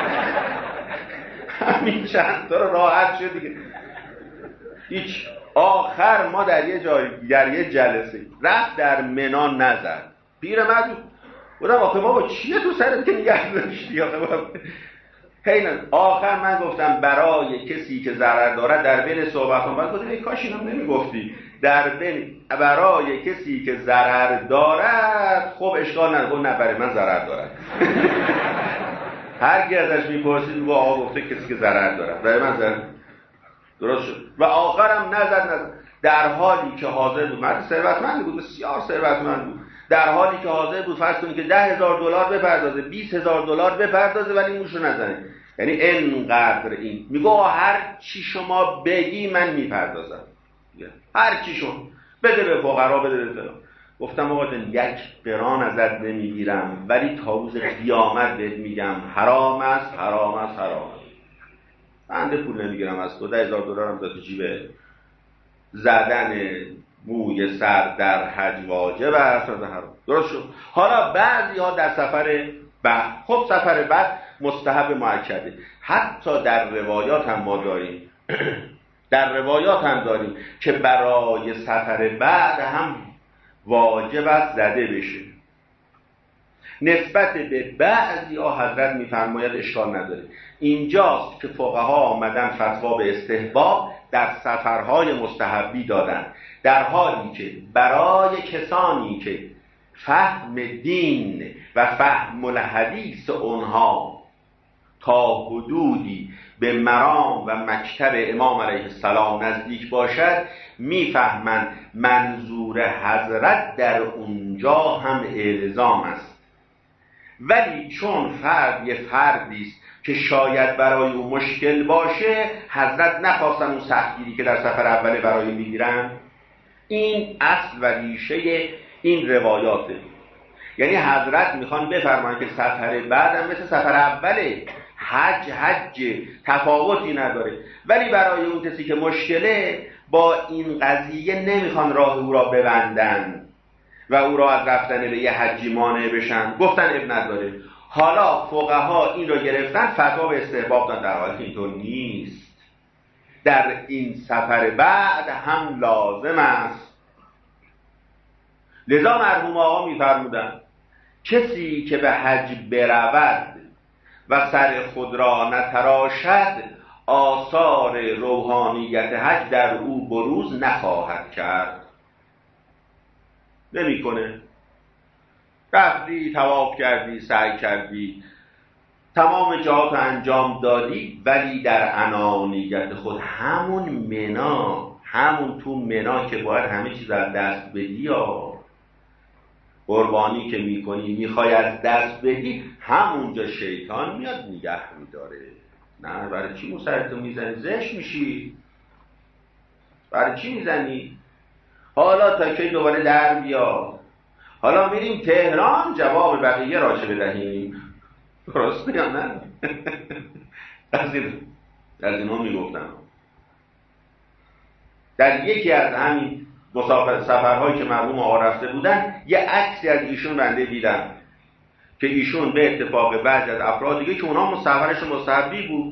همین چند تا راحت شد دیگه. هیچ. آخر ما در یه جای در یه جلسه رفت در منا نزد. پیرمرد بودم آخه بابا چیه تو سرت که نگه داشتی آخه بابا. آخر من گفتم برای کسی که ضرر دارد در بین صحبتون بعد گفتم ای کاش اینو نمیگفتی، در بین برای کسی که ضرر دارد خب اشکال نداره، نه برای من ضرر دارد. هر کی ازش میپرسید میگه آقا گفته کسی که ضرر دارد، برای من ضرر. درست شد. و آخرم نزد در حالی که حاضر بود، مرد ثروتمند بود، بسیار ثروتمند بود، در حالی که حاضر بود فرض کنید که $10,000 بپردازه، $20,000 بپردازه ولی موشو نزنه. یعنی اینقدر این میگه هر چی شما بگی من میپردازم. هر چیشون بده به فقرا، بده به فلان. گفتم آقا جان 1 قران ازت نمیگیرم، ولی تا روز قیامت بهت میگم حرام است، حرام است، حرام است. بنده پول نمیگیرم از تو، $10,000 هم تو جیبه. زدن موی سر در حج واجب است، حرام. درست شد. حالا بعضی‌ها در سفر بعد، خب سفر بعد مستحب مؤکده، حتی در روایات هم ما داریم در روایات هم داریم که برای سفر بعد هم واجب است زده بشه. نسبت به بعضی‌ها حضرت می‌فرماید اشکال نداره. اینجاست که فقها آمدن فتوا به استحباب در سفرهای مستحبی دادن، در حالی که برای کسانی که فهم دین و فهم الحدیث اونها تا حدودی به مرام و مکتب امام علیه السلام نزدیک باشد، میفهمند منظور حضرت در اونجا هم الزام است. ولی چون فرد یه فردی است که شاید برای او مشکل باشه، حضرت نخواستن اون سختگیری که در سفر اوله برای میگیرن. این اصل و ریشه این روایاته. یعنی حضرت میخوان بفرمایند که سفر بعد هم مثل سفر اوله، حج تفاوتی نداره، ولی برای اون کسی که مشکله با این قضیه نمیخوان راه او را ببندن و او را از رفتن به یه حجی مانع بشن. گفتن ابن نداره. حالا فقها این رو گرفتن فتوا به استحباب دادن، در حالی که اینطور نیست. در این سفر بعد هم لازم است. لذا مرحوم آقا میفرمودن کسی که به حج برود و سر خود را نتراشد، آثار روحانیت حج در او بروز نخواهد کرد. نمیکنه. رفتی طواف کردی، سعی کردی، تمام جهات انجام دادی، ولی در انانیت خود همون تو منا که باید همه چیز از دست بدی، یا قربانی که میخوای از دست بدی، همونجا شیطان میاد نگه میداره. نه برای چی موسرتو میزنی؟ زشت میشی. برای چی میزنی؟ حالا تا که دوباره در بیاد. حالا میریم تهران جواب بقیه را چه بدهیم. درسته یا نه؟ از اینا میگفتم. در یکی از همین سفرهایی که مرحوم آقا رفته بودن، یه عکسی از ایشون بنده دیدم که ایشون به اتفاق بعضی از افراد دیگه که اونا سفرشون مستحبی بود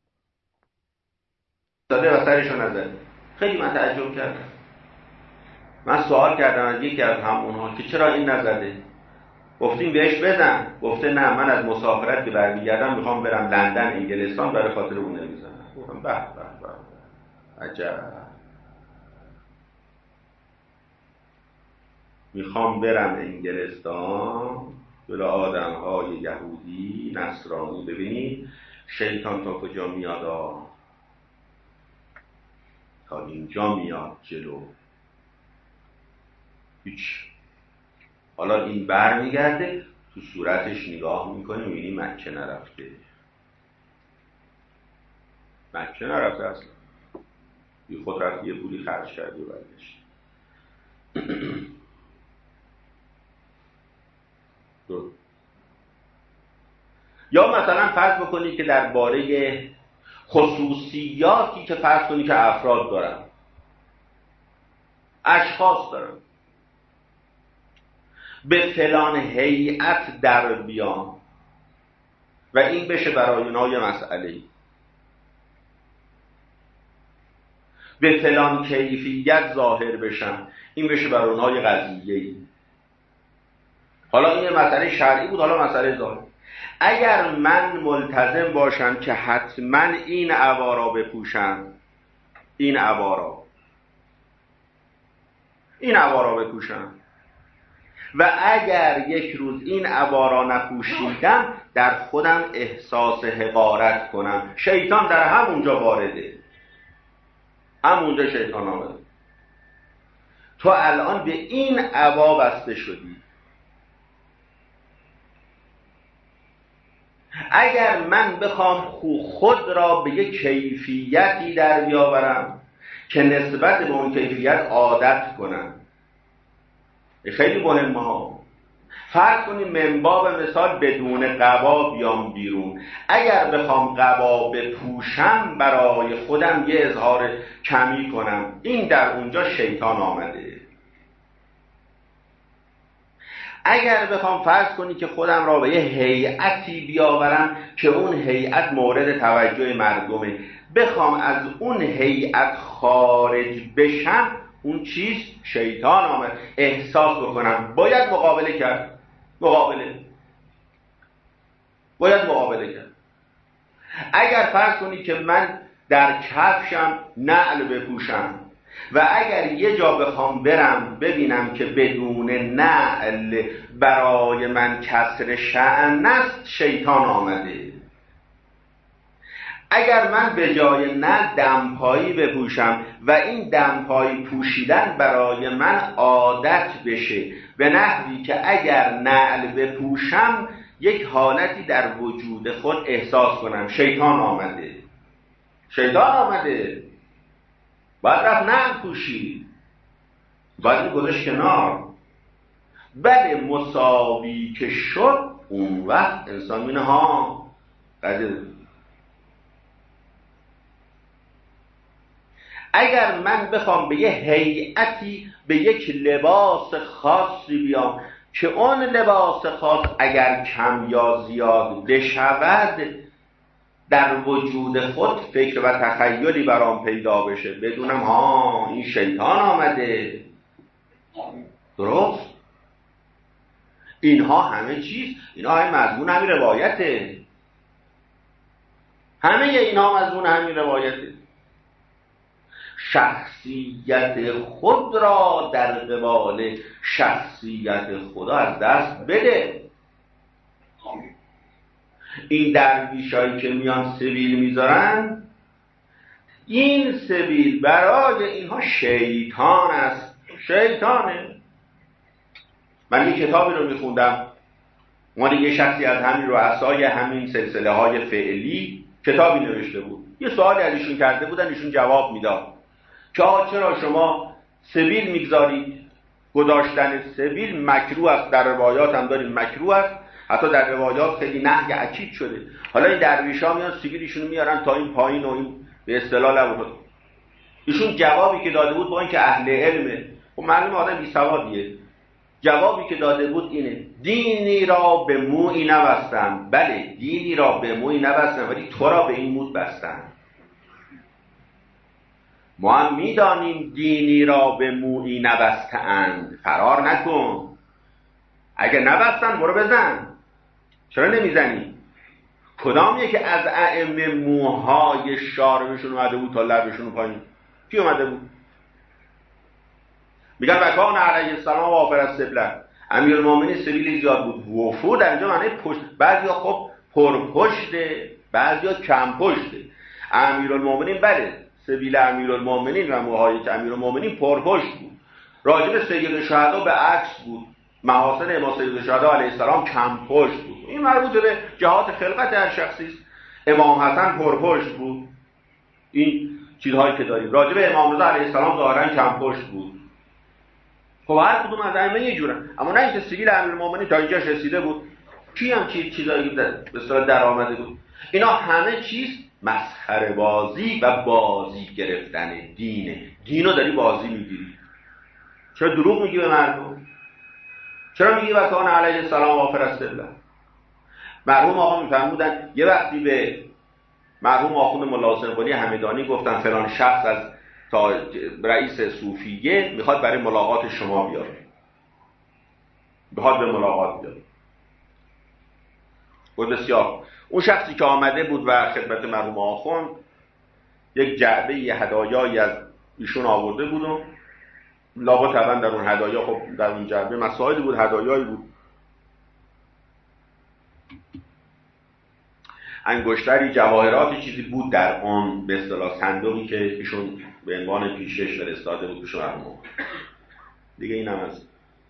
داده و سرشون نزده. خیلی من تعجب کردم. من سوال کردم از یکی از همونها که چرا این نزده. گفتیم بهش بزن. گفته نه، من از مسافرت که برمیگردم میخوام برم لندن انگلستان، برای خاطر اون نمیزنم. گفتم به عجب. میخوام برم انگلستان جلو آدم‌های یهودی نصرانی. ببینید شیطان تا کجا میاد. تا اینجا میاد جلو. هیچ. حالا این بر میگرده تو صورتش نگاه میکنه، میبینی مکه نرفته. مکه نرفته اصلا. بی خود رفت یه پولی خرج کرده و برگشت. یا مثلا فرض بکنید که درباره خصوصیاتی که فرض کنید که افراد دارن، اشخاص دارن، به فلان هیئت در بیان و این بشه برای اونها یه مسئله، به فلان کیفیت ظاهر بشن، این بشه برای اونها یه قضیه. حالا این یه مسئله شرعی بود، حالا مسئله ظاهر. اگر من ملتزم باشم که حتما این عبا بپوشم، این عبا بپوشم، و اگر یک روز این عبا را نپوشیدم در خودم احساس حقارت کنم، شیطان در همونجا وارده. همونجا شیطان آمده. تو الان به این عبا بسته شدی. اگر من بخوام خود را به یک کیفیتی در بیاورم که نسبت به اون کیفیت عادت کنم. خیلی مهمه ها. فرض کنیم من باب مثال بدون قبا بیام بیرون، اگر بخوام قبا بپوشم برای خودم یه اظهار کمی کنم، این در اونجا شیطان آمده. اگر بخوام فرض کنی که خودم را به یه هیئتی بیاورم که اون هیئت مورد توجه مردمه، بخوام از اون هیئت خارج بشم، اون چیز شیطان آمد. احساس بکنم باید مقابله کرد، باید مقابله کرد. اگر فرض کنی که من در کفشم نعل بپوشم و اگر یه جا بخوام برم ببینم که بدون نعل برای من کسر شأن است، شیطان آمده. اگر من به جای نعل دمپایی بپوشم و این دمپایی پوشیدن برای من عادت بشه، به نحوی که اگر نعل بپوشم یک حالتی در وجود خود احساس کنم، شیطان آمده. باید رفت نعل پوشید، باید گذاشت کنار. بله مساوی که شد، اون وقت انسان مینه ها قدر. اگر من بخوام به یه هیئتی، به یک لباس خاصی بیام که اون لباس خاص اگر کم یا زیاد بشود، در وجود خود فکر و تخیلی برام پیدا بشه، بدونم ها این شیطان آمده. درست؟ اینها همه چیز، اینها همه مضمون همین روایته. همه اینها مضمون همین روایته. شخصیت خود را در قبال شخصیت خدا از دست بده. این درویشایی که میان سبیل میذارن، این سبیل برای اینها شیطان است، شیطانه. من این کتابی رو میخوندم، مال یه شخصی از همین رؤسای همین سلسله های فعلی کتابی نوشته بود. یه سوالی از ایشون کرده بودن، ایشون جواب میداد که چرا شما سبیل میگذارید؟ گذاشتن سبیل مکروه است، در روایات هم داریم مکروه است، حتی در روایات خیلی نهی اکید شده. حالا این درویشا میان سبیلشون میارن تا این پایین و این به اصطلاح لبود. ایشون جوابی که داده بود با اینکه اهل علمه، خب معلومه آدم بی سوادیه، جوابی که داده بود اینه: دینی را به مویی نبستم. بله دینی را به مویی نبستم، ولی تو را به این مود بستم. ما هم میدانیم دینی را به مویی نبستند، فرار نکن. اگه نبستن برو بزن. چرا نمیزنی؟ کدام یکی از ائمه موهای شاربشون اومده بود تا لبشون پایین؟ کی اومده بود؟ میگن وکان علیه السلام وافر السبله، امیرالمومنین سبیلی زیاد بود. وفو در اینجا معنی پشت، بعضیا خب پرپشته، بعضیا کم پشته. امیرالمومنین بله سبیل امیرالمومنین و موهای امیرالمومنین پرپشت بود. راجب سید الشهدا به عکس بود، محاسن امام سید الشهدا علیه السلام کم پشت بود. این مربوط به جهات خلقت هر شخصی است. امام حسن پرپشت بود. این چیزهایی که داریم راجب امام رضا علیه السلام ظاهرا کم پشت بود. خب هر کدوم از ائمه یه جورن، اما نه اینکه سبیل امیرالمومنین تا اینجاش رسیده بود. کی هم چیزایی به اصطلاح در آمده بود. اینا همه چیز مسخره بازی و بازی گرفتن دینه. دینو داری بازی میگیری. چرا دروغ میگی به مردم؟ چرا میگی وکان علیه السلام وافر السبله؟ مرحوم آقا میفرمودن یه وقتی به مرحوم آخوند ملا حسین قلی همدانی گفتن فلان شخص از تا رئیس صوفیه میخواد برای ملاقات شما بیاد، بخواد به ملاقات بیاد. بود بسیار. اون شخصی که آمده بود و خدمت مرحوم آخوند یک جعبه هدایایی از ایشون آورده بود و لابد طبعا در اون هدایا، خب در اون جعبه مسائلی بود، هدایایی بود، انگشتری، جواهراتی، چیزی بود در اون به اصطلاح صندوقی که ایشون به عنوان پیشش فرستاده بود پیش مرحوم دیگه. اینم از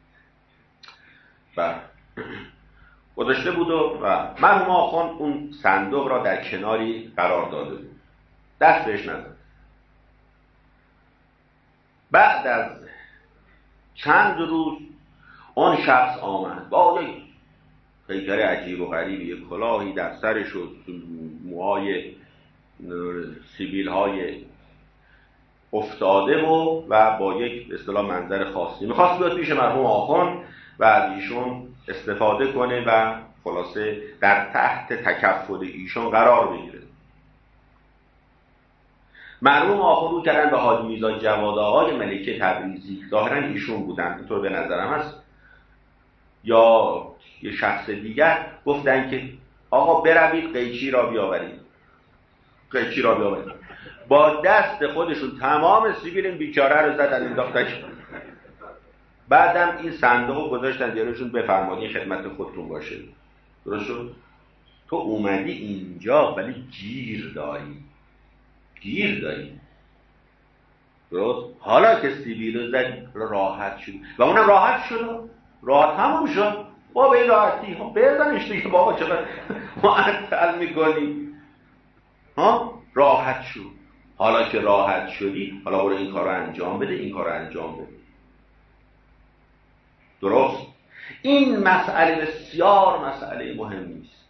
گذاشته بود و مرحوم آخوند اون صندوق را در کناری قرار داده بود، دست بهش نزد. بعد از چند روز اون شخص آمد با یک پیکر عجیب و غریبی، یک کلاهی در سرش و موهای سیبیل های افتاده و با یک به اصطلاح منظر خاصی میخواست بیاد پیش مرحوم آخوند و از ایشون استفاده کنه و خلاصه در تحت تکفل ایشون قرار بگیره. مرحوم آخوند رو کردن به حاجی میرزا جواد آقای ملکه تبریزی، ظاهرا ایشون بودن اینطور به نظرم هست، یا یه شخص دیگر، گفتن که آقا بروید قیچی را بیاورید. قیچی را بیاورید. با دست خودشون تمام سیبیل این بیچاره رو زدن انداختن. بعدم این صندوق گذاشتن جلوشون، بفرمایید خدمت خودتون باشه. درست شد؟ تو اومدی اینجا ولی گیر داری. درست؟ حالا که سیبیل رو زد راحت شد و اونم راحت همون شد. با به راحتی بردنش دیگه، بابا چقدر معطل میکنی؟ راحت شد. حالا که راحت شدی، حالا برو این کار رو انجام بده. درست؟ این مسئله بسیار مسئله مهمی است.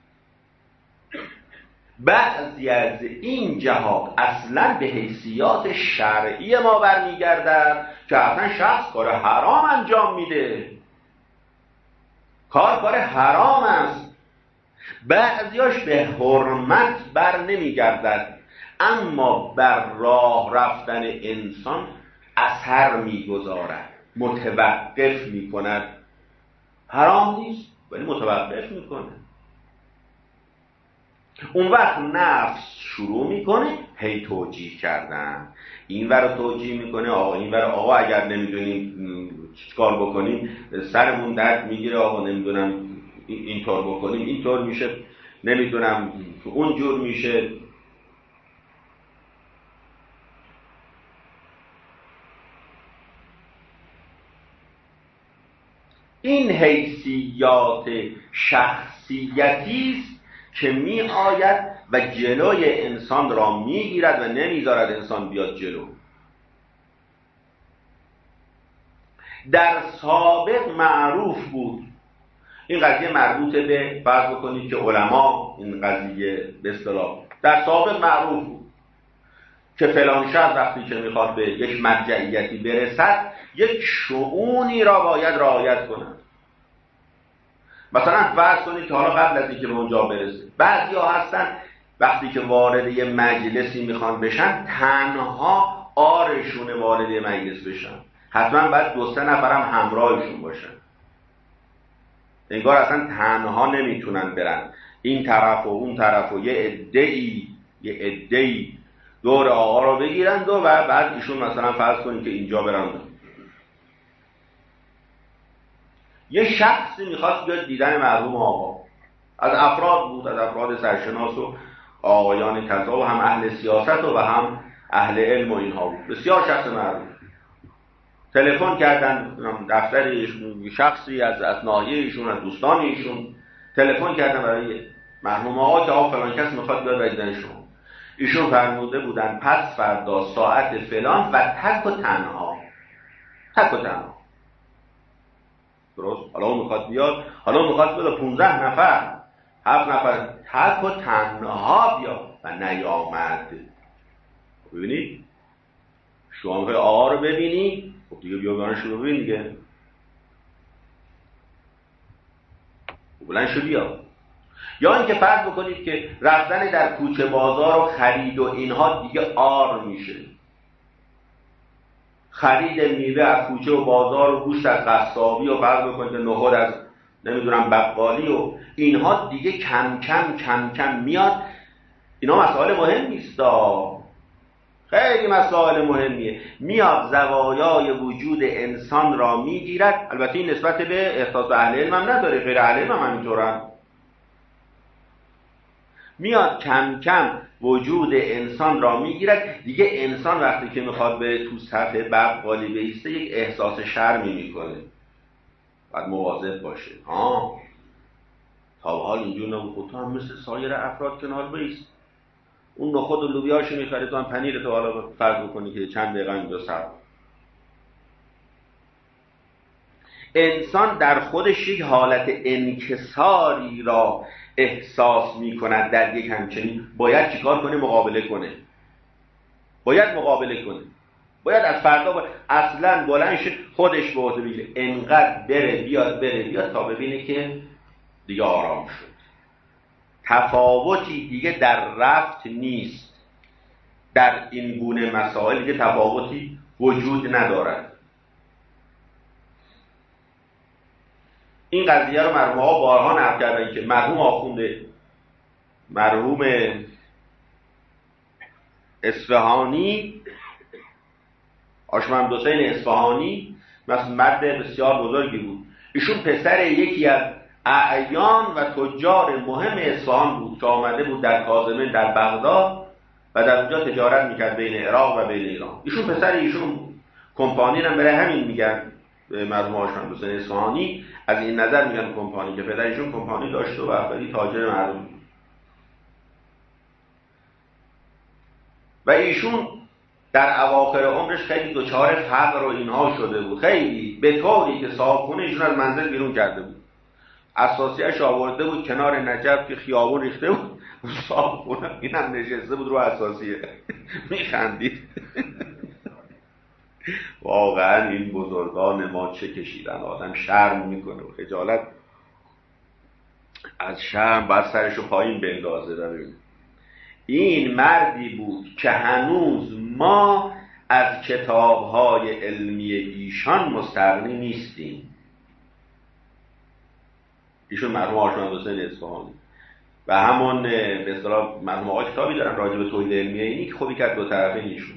بعضی از این جهات اصلا به حیثیات شرعی ما برمیگردد که اصلا شخص کار حرام انجام میده. کار حرام است. بعضیاش به حرمت بر نمیگردد، اما بر راه رفتن انسان اثر میگذارد، متوقف میکند. حرام نیست ولی متوقف میکنه. اون وقت نفس شروع میکنه هی توجیه کردن، این ور توجیه میکنه، آقا این ور، آقا اگر نمیدونیم چیکار بکنیم سرمون درد میگیره، آقا نمیدونم اینطور بکنیم اینطور میشه، نمیدونم اونجور میشه. این حیثیات شخصیتی است که می آید و جلوی انسان را می گیرد و نمیذارد انسان بیاد جلو. در سابق معروف بود، این قضیه مربوط به فرض بکنید که علما، این قضیه به اصطلاح در سابق معروف بود که فلان شخص وقتی که میخواد به یک مرجعیتی برسد یک شؤونی را باید رعایت کند. مثلا فرض کنید که حالا قبل از اینکه به اونجا برسه، بعضیا هستن وقتی که وارد یه مجلسی میخوان بشن تنها آرشون وارد یه مجلس بشن، حتما باید 2-3 نفرم همراهشون باشن. انگار اصلا تنها نمیتونن برن، این طرف و اون طرف و یه عده‌ای دور آقا رو بگیرند و بعد ایشون مثلا فرض کنید که اینجا برن. یه شخصی میخواست بیاد دیدن مرحوم آقا، از افراد بود، از افراد سرشناس و آقایان کذا و هم اهل سیاست و هم اهل علم و اینها بود، بسیار شخص معروف. تلفن کردن دفتر شخصی از ناحیه ایشون، از دوستان ایشون، تلفن کردن برای مرحوم آقا که آقا فلان کس میخواد بیاد و دیدن شما. ایشون فرموده بودن پس فردا ساعت فلان و تک و تنها. درست؟ حالا اون میخواد بیاد، حالا میخواد بیاد 15 نفر 7 نفر تک و تنها بیاد و نیامد. ببینید شما میخوای آقا رو ببینی، خب دیگه بیا بیانش رو ببین دیگه، بلند شو بیا. یا اینکه فرض بکنید که رفتن در کوچه بازار و خرید و اینها دیگه آر میشه، خرید میوه از کوچه و بازار و گوشت از قصابی و فرض بکنید نخود از نمیدونم بقالی و اینها دیگه کم کم میاد. اینا مسائل مهم نیستا، خیلی مسائل مهمیه. میاد زوایای وجود انسان را میگیرد. البته این نسبت به احساس اهل علم هم نداره، غیر اهل علم هم همینطورن. میاد کم کم وجود انسان را میگیرد. دیگه انسان وقتی که میخواد به تو صفحه بقالی بایسته یک احساس شرمی میکنه، باید مواظب باشه. تا به حال اینجور نبود، تو هم مثل سایر افراد کنار بایست. اون نخود و لوبیاشو میخری، تو هم پنیر تو حالا فرض بکنی که چند دقیقه اینجا صبر. انسان در خودش یک حالت انکساری را احساس می کند در یک همچنین، باید چیکار کنه؟ مقابله کنه. باید مقابله کنه، باید از فردا اصلا بلند شه خودش به عهده بگیره، انقدر بره بیاد تا ببینه که دیگه آرام شد. تفاوتی دیگه در رفت نیست. در این گونه مسائل دیگه تفاوتی وجود ندارد. این قضیه رو مرحوم‌ها بارها نقل کردن که مرحوم آخونده مرحوم اصفهانی، آشمهمد حسین اصفهانی، مثلا مرد بسیار بزرگی بود. ایشون پسر یکی از اعیان و تجار مهم اصفهان بود که آمده بود در کاظمه در بغداد و در اونجا تجارت میکرد بین عراق و بین ایران. ایشون پسر ایشون کمپانی هم برای همین میگن مرحوم آشمهمد حسین اصفهانی، از این نظر میگن کمپانی که پدرشون کمپانی داشت و خیلی تاجر معروف. و ایشون در اواخر عمرش خیلی دچار فقر و اینها شده بود، خیلی به طوری که صاحبخونه ایشون از منزل بیرون کرده بود. اساسیه‌اش آورده بود کنار نجف که خیابون ریخته بود، صاحبخونه اینم نشسته بود رو اساسیه میخندید. واقعا این بزرگان ما چه کشیدن، آدم شرم میکنه و خجالت از شرم بر سرشو پایین بندازه. ببین این مردی بود که هنوز ما از کتاب‌های علمی ایشان مستغنی نیستیم. ایشون مرحوم آشمهمد حسین اصفهانی و همون به اصطلاح مرحوم آقا کتابی دارن راجع به توحید علمی اینی که خوبی کرد دو طرفه ایشون.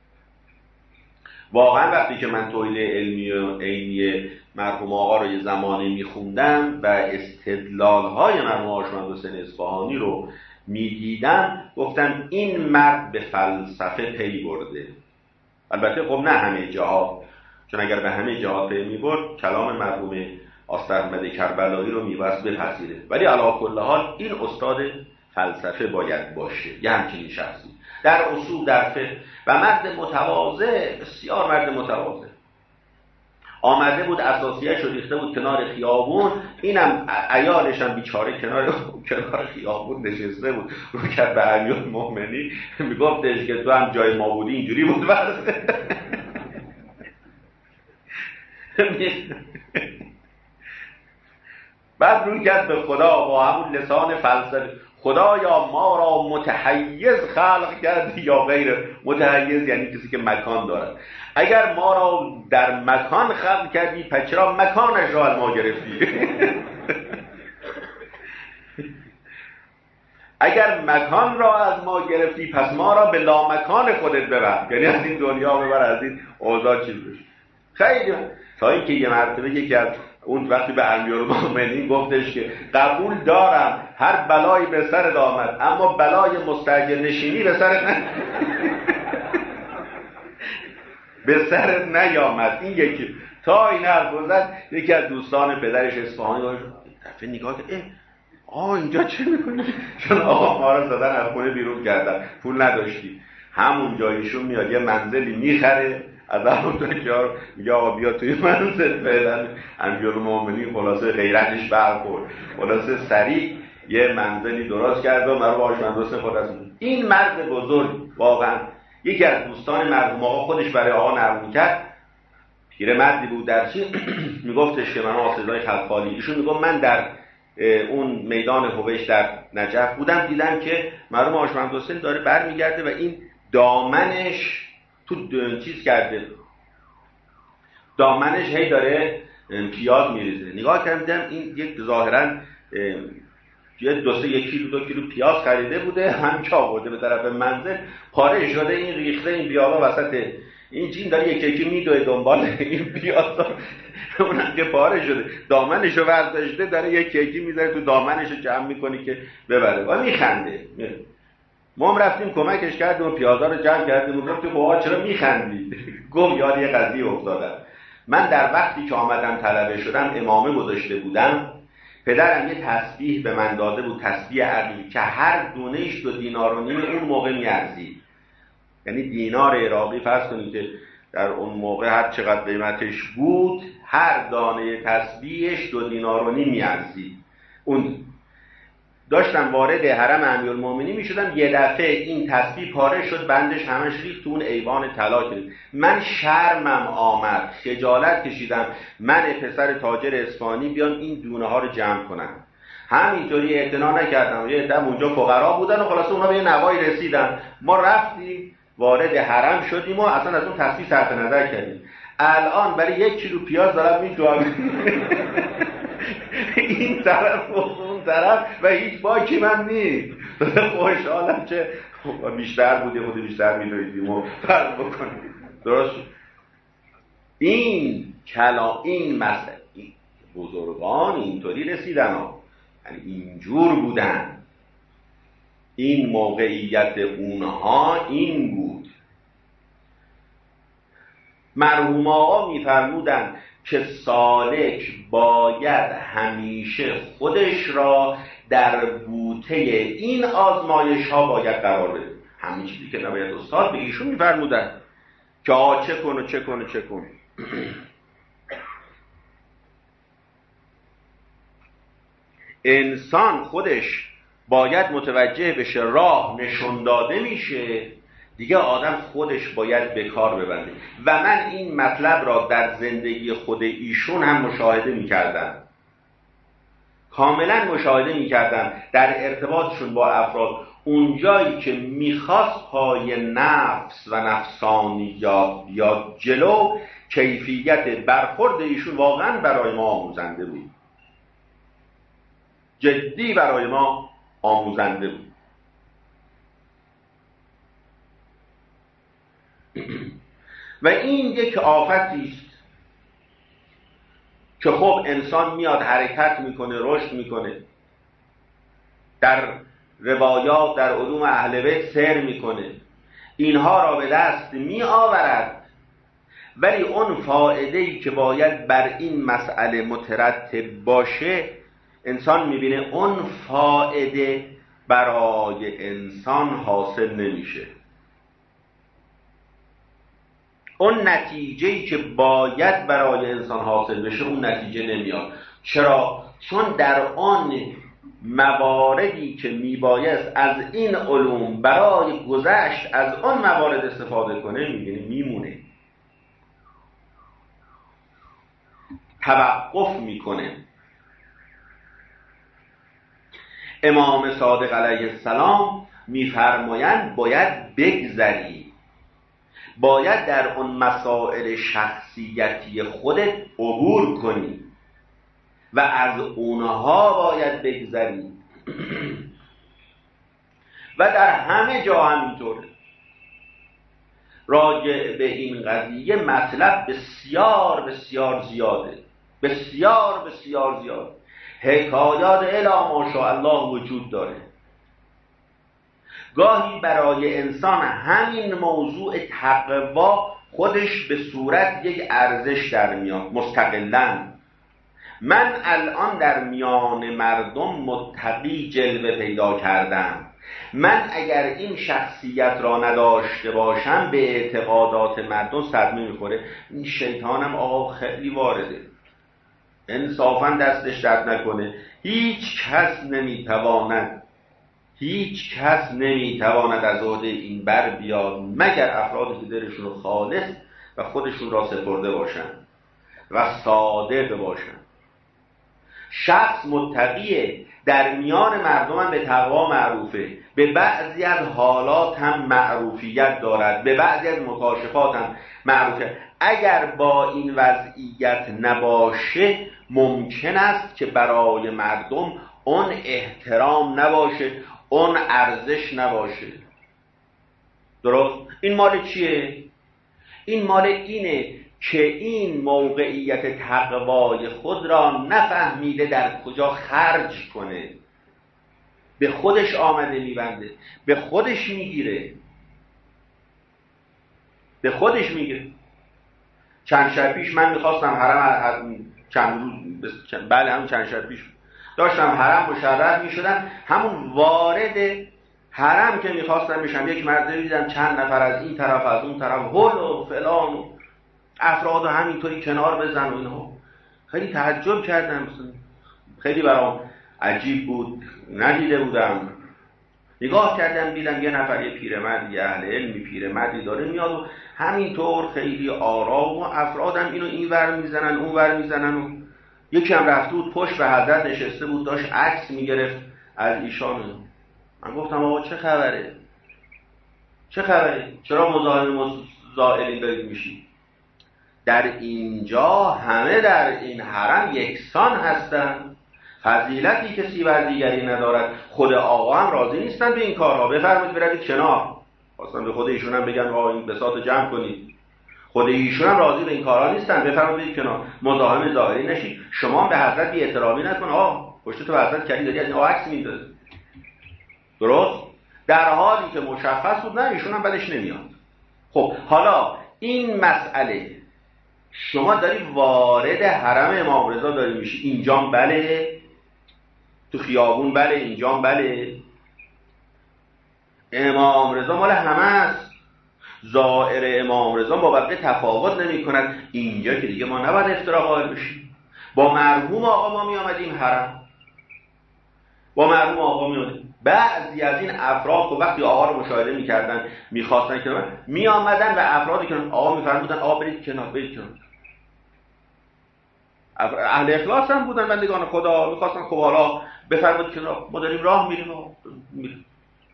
واقعا وقتی که من توحید علمی و عینی مرحوم آقا رو یه زمانی میخوندم و استدلال‌های مرحوم آشمهمد حسین اصفهانی رو میدیدم، گفتم این مرد به فلسفه پی برده. البته خب نه همه جهات، چون اگر به همه جهات پی میبرد کلام مرحوم آستاحمد کربلایی رو میبست بپذیره، ولی علی کل حال این استاد فلسفه باید باشه، یه همچنین شخصی در اصول در فقه و مرد متواضع، بسیار مرد متواضع. آمده بود اساسیه شو ریخته بود کنار خیابون، اینم عیالش هم بیچاره کنار خیابون نشسته بود، رو کرد به امیرالمومنین میگفتش که تو هم جای ما بودی اینجوری بود واسه. بعد رو کرد به خدا با همون لسان فلسفه، خدایا ما را متحیز خلق کردی یا غیر متحیز، یعنی کسی که مکان دارد. اگر ما را در مکان خلق کردی پس چرا مکانش را از ما گرفتی؟ اگر مکان را از ما گرفتی پس ما را به لامکان خودت ببر، یعنی از این دنیا ببر، از این اوضاع چیز بشه. خیلی تا اینکه یه مرتبه یکی از اون وقتی به امیرالمومنین گفتش که قبول دارم هر بلایی به سرت آمد اما بلای مستاجر نشینی به سرت نیامد. این یکی تا این حرف زد یکی از دوستان پدرش اصفهانی دفعه نگاه کرد، اینجا چه میکنی؟ چون آقا ما رو زدن از خونه بیرون کردن، پول نداشتی. همون جایشون میاد یه منزلی میخره از همون تجار، میگه آقا بیا توی منزل. فعلا امیرالمومنین خلاصه غیرتش برخورد، خلاصه سریع یه منزلی درست کرد و مرحوم آشمهمد حسین خلاص. این مرد بزرگ واقعا یکی از دوستان مرحوم آقا خودش برای آقا نقل کرد، پیرمردی بود در چی میگفتش که من آصدای خلخالی، ایشون میگم من در اون میدان حویش در نجف بودم، دیدم که مرحوم آشمهمد حسین داره برمیگرده و این دامنش تو چیز کرده، دامنش هی داره پیاز میریزه. نگاه کردم این یک ظاهرا یه 1 کیلو 2 کیلو پیاز خریده بوده، همچه آورده به طرف منزل، پاره شده این ریخته این پیازا وسط این جین داره یکی میدوه دنبال این پیازا، اونم که پاره شده دامنشو برداشته داره یکی میذاره تو دامنشو جمع میکنی که ببره و میخنده. ما هم رفتیم کمکش کردیم و پیازا رو جمع کردیم و گفتیم بابا چرا میخندی؟ گفت یاد یه قضیه افتادم. من در وقتی که آمدم طلبه شدم امامه گذاشته بودم، پدرم یه تسبیح به من داده بود، تسبیح عقیل که هر دونهش 2.5 دینار اون موقع میارزید. یعنی دینار عراقی فرض کنید که در اون موقع هر چقدر قیمتش بود هر دانه تسبیحش 2.5 دینار می‌ارزید. اون داشتم وارد حرم امیرالمومنین میشدم، یه دفعه این تسبیح پاره شد، بندش همش ریخت تو اون ایوان طلا کرد. من شرمم آمد، خجالت کشیدم، من پسر تاجر اصفهانی بیام این دونه ها رو جمع کنم. همینطوری اعتنا نکردم، یه عده اونجا فقرا بودن و خلاص اونها به یه نوایی رسیدن، ما رفتیم وارد حرم شدیم و اصلا از اون تسبیح صرف نظر کردیم. الان برای 1 کیلو پیاز دارم میدوام این طرف و اون طرف و هیچ باکی من نیست. خوشحالم که بیشتر بودیم، خود بیشتر میدویدیم و فرق بکنیم. درست این مسئله بزرگان اینطوری رسیدن ها، یعنی اینجور بودن. این موقعیت اونها این بود. مرحوم آقا میفرمودن که سالک باید همیشه خودش را در بوته این آزمایش ها باید قرار بده. همین چیزی که نباید استاد به ایشون میفرمودن که چه کن و چه کن و چه کن. انسان خودش باید متوجه بشه، راه نشون داده میشه دیگه، آدم خودش باید به کار ببنده. و من این مطلب را در زندگی خود ایشون هم مشاهده میکردم، کاملا مشاهده میکردم در ارتباطشون با افراد. اونجایی که میخواست پای نفس و نفسانیات بیاد جلو، کیفیت برخورد ایشون واقعا برای ما آموزنده بود، جدی برای ما آموزنده بود. و این یک آفتی است که خب انسان میاد حرکت میکنه، رشد میکنه، در روایات در علوم اهل بیت سیر میکنه، اینها را به دست می آورد، ولی اون فایده‌ای که باید بر این مسئله مترتب باشه انسان میبینه اون فایده برای انسان حاصل نمیشه. اون نتیجه‌ای که باید برای انسان حاصل بشه اون نتیجه نمیاد. چرا؟ چون در آن مواردی که میبایست از این علوم برای گذشت از آن موارد استفاده کنه میبینه میمونه، توقف میکنه. امام صادق علیه السلام میفرمایند باید بگذری، باید در اون مسائل شخصیتی خودت عبور کنی و از اونها باید بگذری. و در همه جا همینطوره. راجع به این قضیه مطلب بسیار بسیار زیاده، بسیار بسیار زیاد. حکایات الی ماشاءالله وجود داره. گاهی برای انسان همین موضوع تقوا خودش به صورت یک ارزش در میاد مستقلاً. من الان در میان مردم متقی جلوه پیدا کردم، من اگر این شخصیت را نداشته باشم به اعتقادات مردم صدمه میخوره. این شیطانم آقا خیلی وارده، انصافاً دستش درد نکنه. هیچ کس نمیتواند از عهده این بر بیاد مگر افرادی که دلشون رو خالص و خودشون را سپرده باشن و صادق باشن. شخص متقیه، در میان مردم هم به تقوا معروفه، به بعضی از حالات هم معروفیت دارد، به بعضی از مکاشفات هم معروفه. اگر با این وضعیت نباشه ممکن است که برای مردم اون احترام نباشه، اون ارزش نباشه. درست؟ این مال چیه؟ این مال اینه که این موقعیت تقوای خود را نفهمیده در کجا خرج کنه. به خودش آمده میبنده، به خودش میگیره. چند شب پیش من میخواستم حرم، همون چند شب پیش داشتم حرم مشرف میشدم، همون وارد حرم که میخواستم بشم یک مرد دیدم چند نفر از این طرف از اون طرف هل و فلان و افراد همینطوری کنار بزن و اینها. خیلی تعجب کردم، خیلی برام عجیب بود، ندیده بودم. نگاه کردم دیدم یه نفر، یه پیرمردی، اهل علمی پیرمردی داره میاد و همینطور خیلی آرام و افرادم اینو اینور میزنن اونور میزنن و یکی هم رفته بود پشت به حضرت نشسته بود داشت عکس میگرفت از ایشان. من گفتم آقا چه خبره؟ چه خبره؟ چرا مزاحم زائرین دارید میشید؟ در اینجا همه در این حرم یکسان هستند، فضیلتی کسی بر دیگری ندارد. خود آقا هم راضی نیستن به این کارها. بفرمایید بروید کنار. خواستن به خود ایشون هم بگن آقا این بساط جمع کنید. خود ایشون هم راضی به این کارها نیستن. بفرمایید برید کنار، مزاحم زائرین نشید. شما به حضرت بی احترامی نکن. پشت تو به حضرت کلی داری از این عکس میندازی. درست؟ در حالی که مشخص بود نه ایشون هم بدش نمیاد. خب حالا این مسئله شما داری وارد حرم امام رضا داری میشی، اینجام بله، تو خیابون بله، اینجام بله. امام رضا مال همه است. زائر امام رضا با بقیه تفاوت نمی کند. اینجا که دیگه ما نباید افترا قائل بشیم. با مرحوم آقا ما می آمدیم حرم، با مرحوم آقا می آمدیم. بعضی از این افراد و وقتی آقا رو مشاهده می کردن میخواستن کنار می آمدن و افرادی که آقا می فرمودن آقا برید کنار، برید کنار. اهل اخلاص هم بودن بندگان خدا، میخواستن خب حالا بفرمایید کنار، ما داریم راه میریم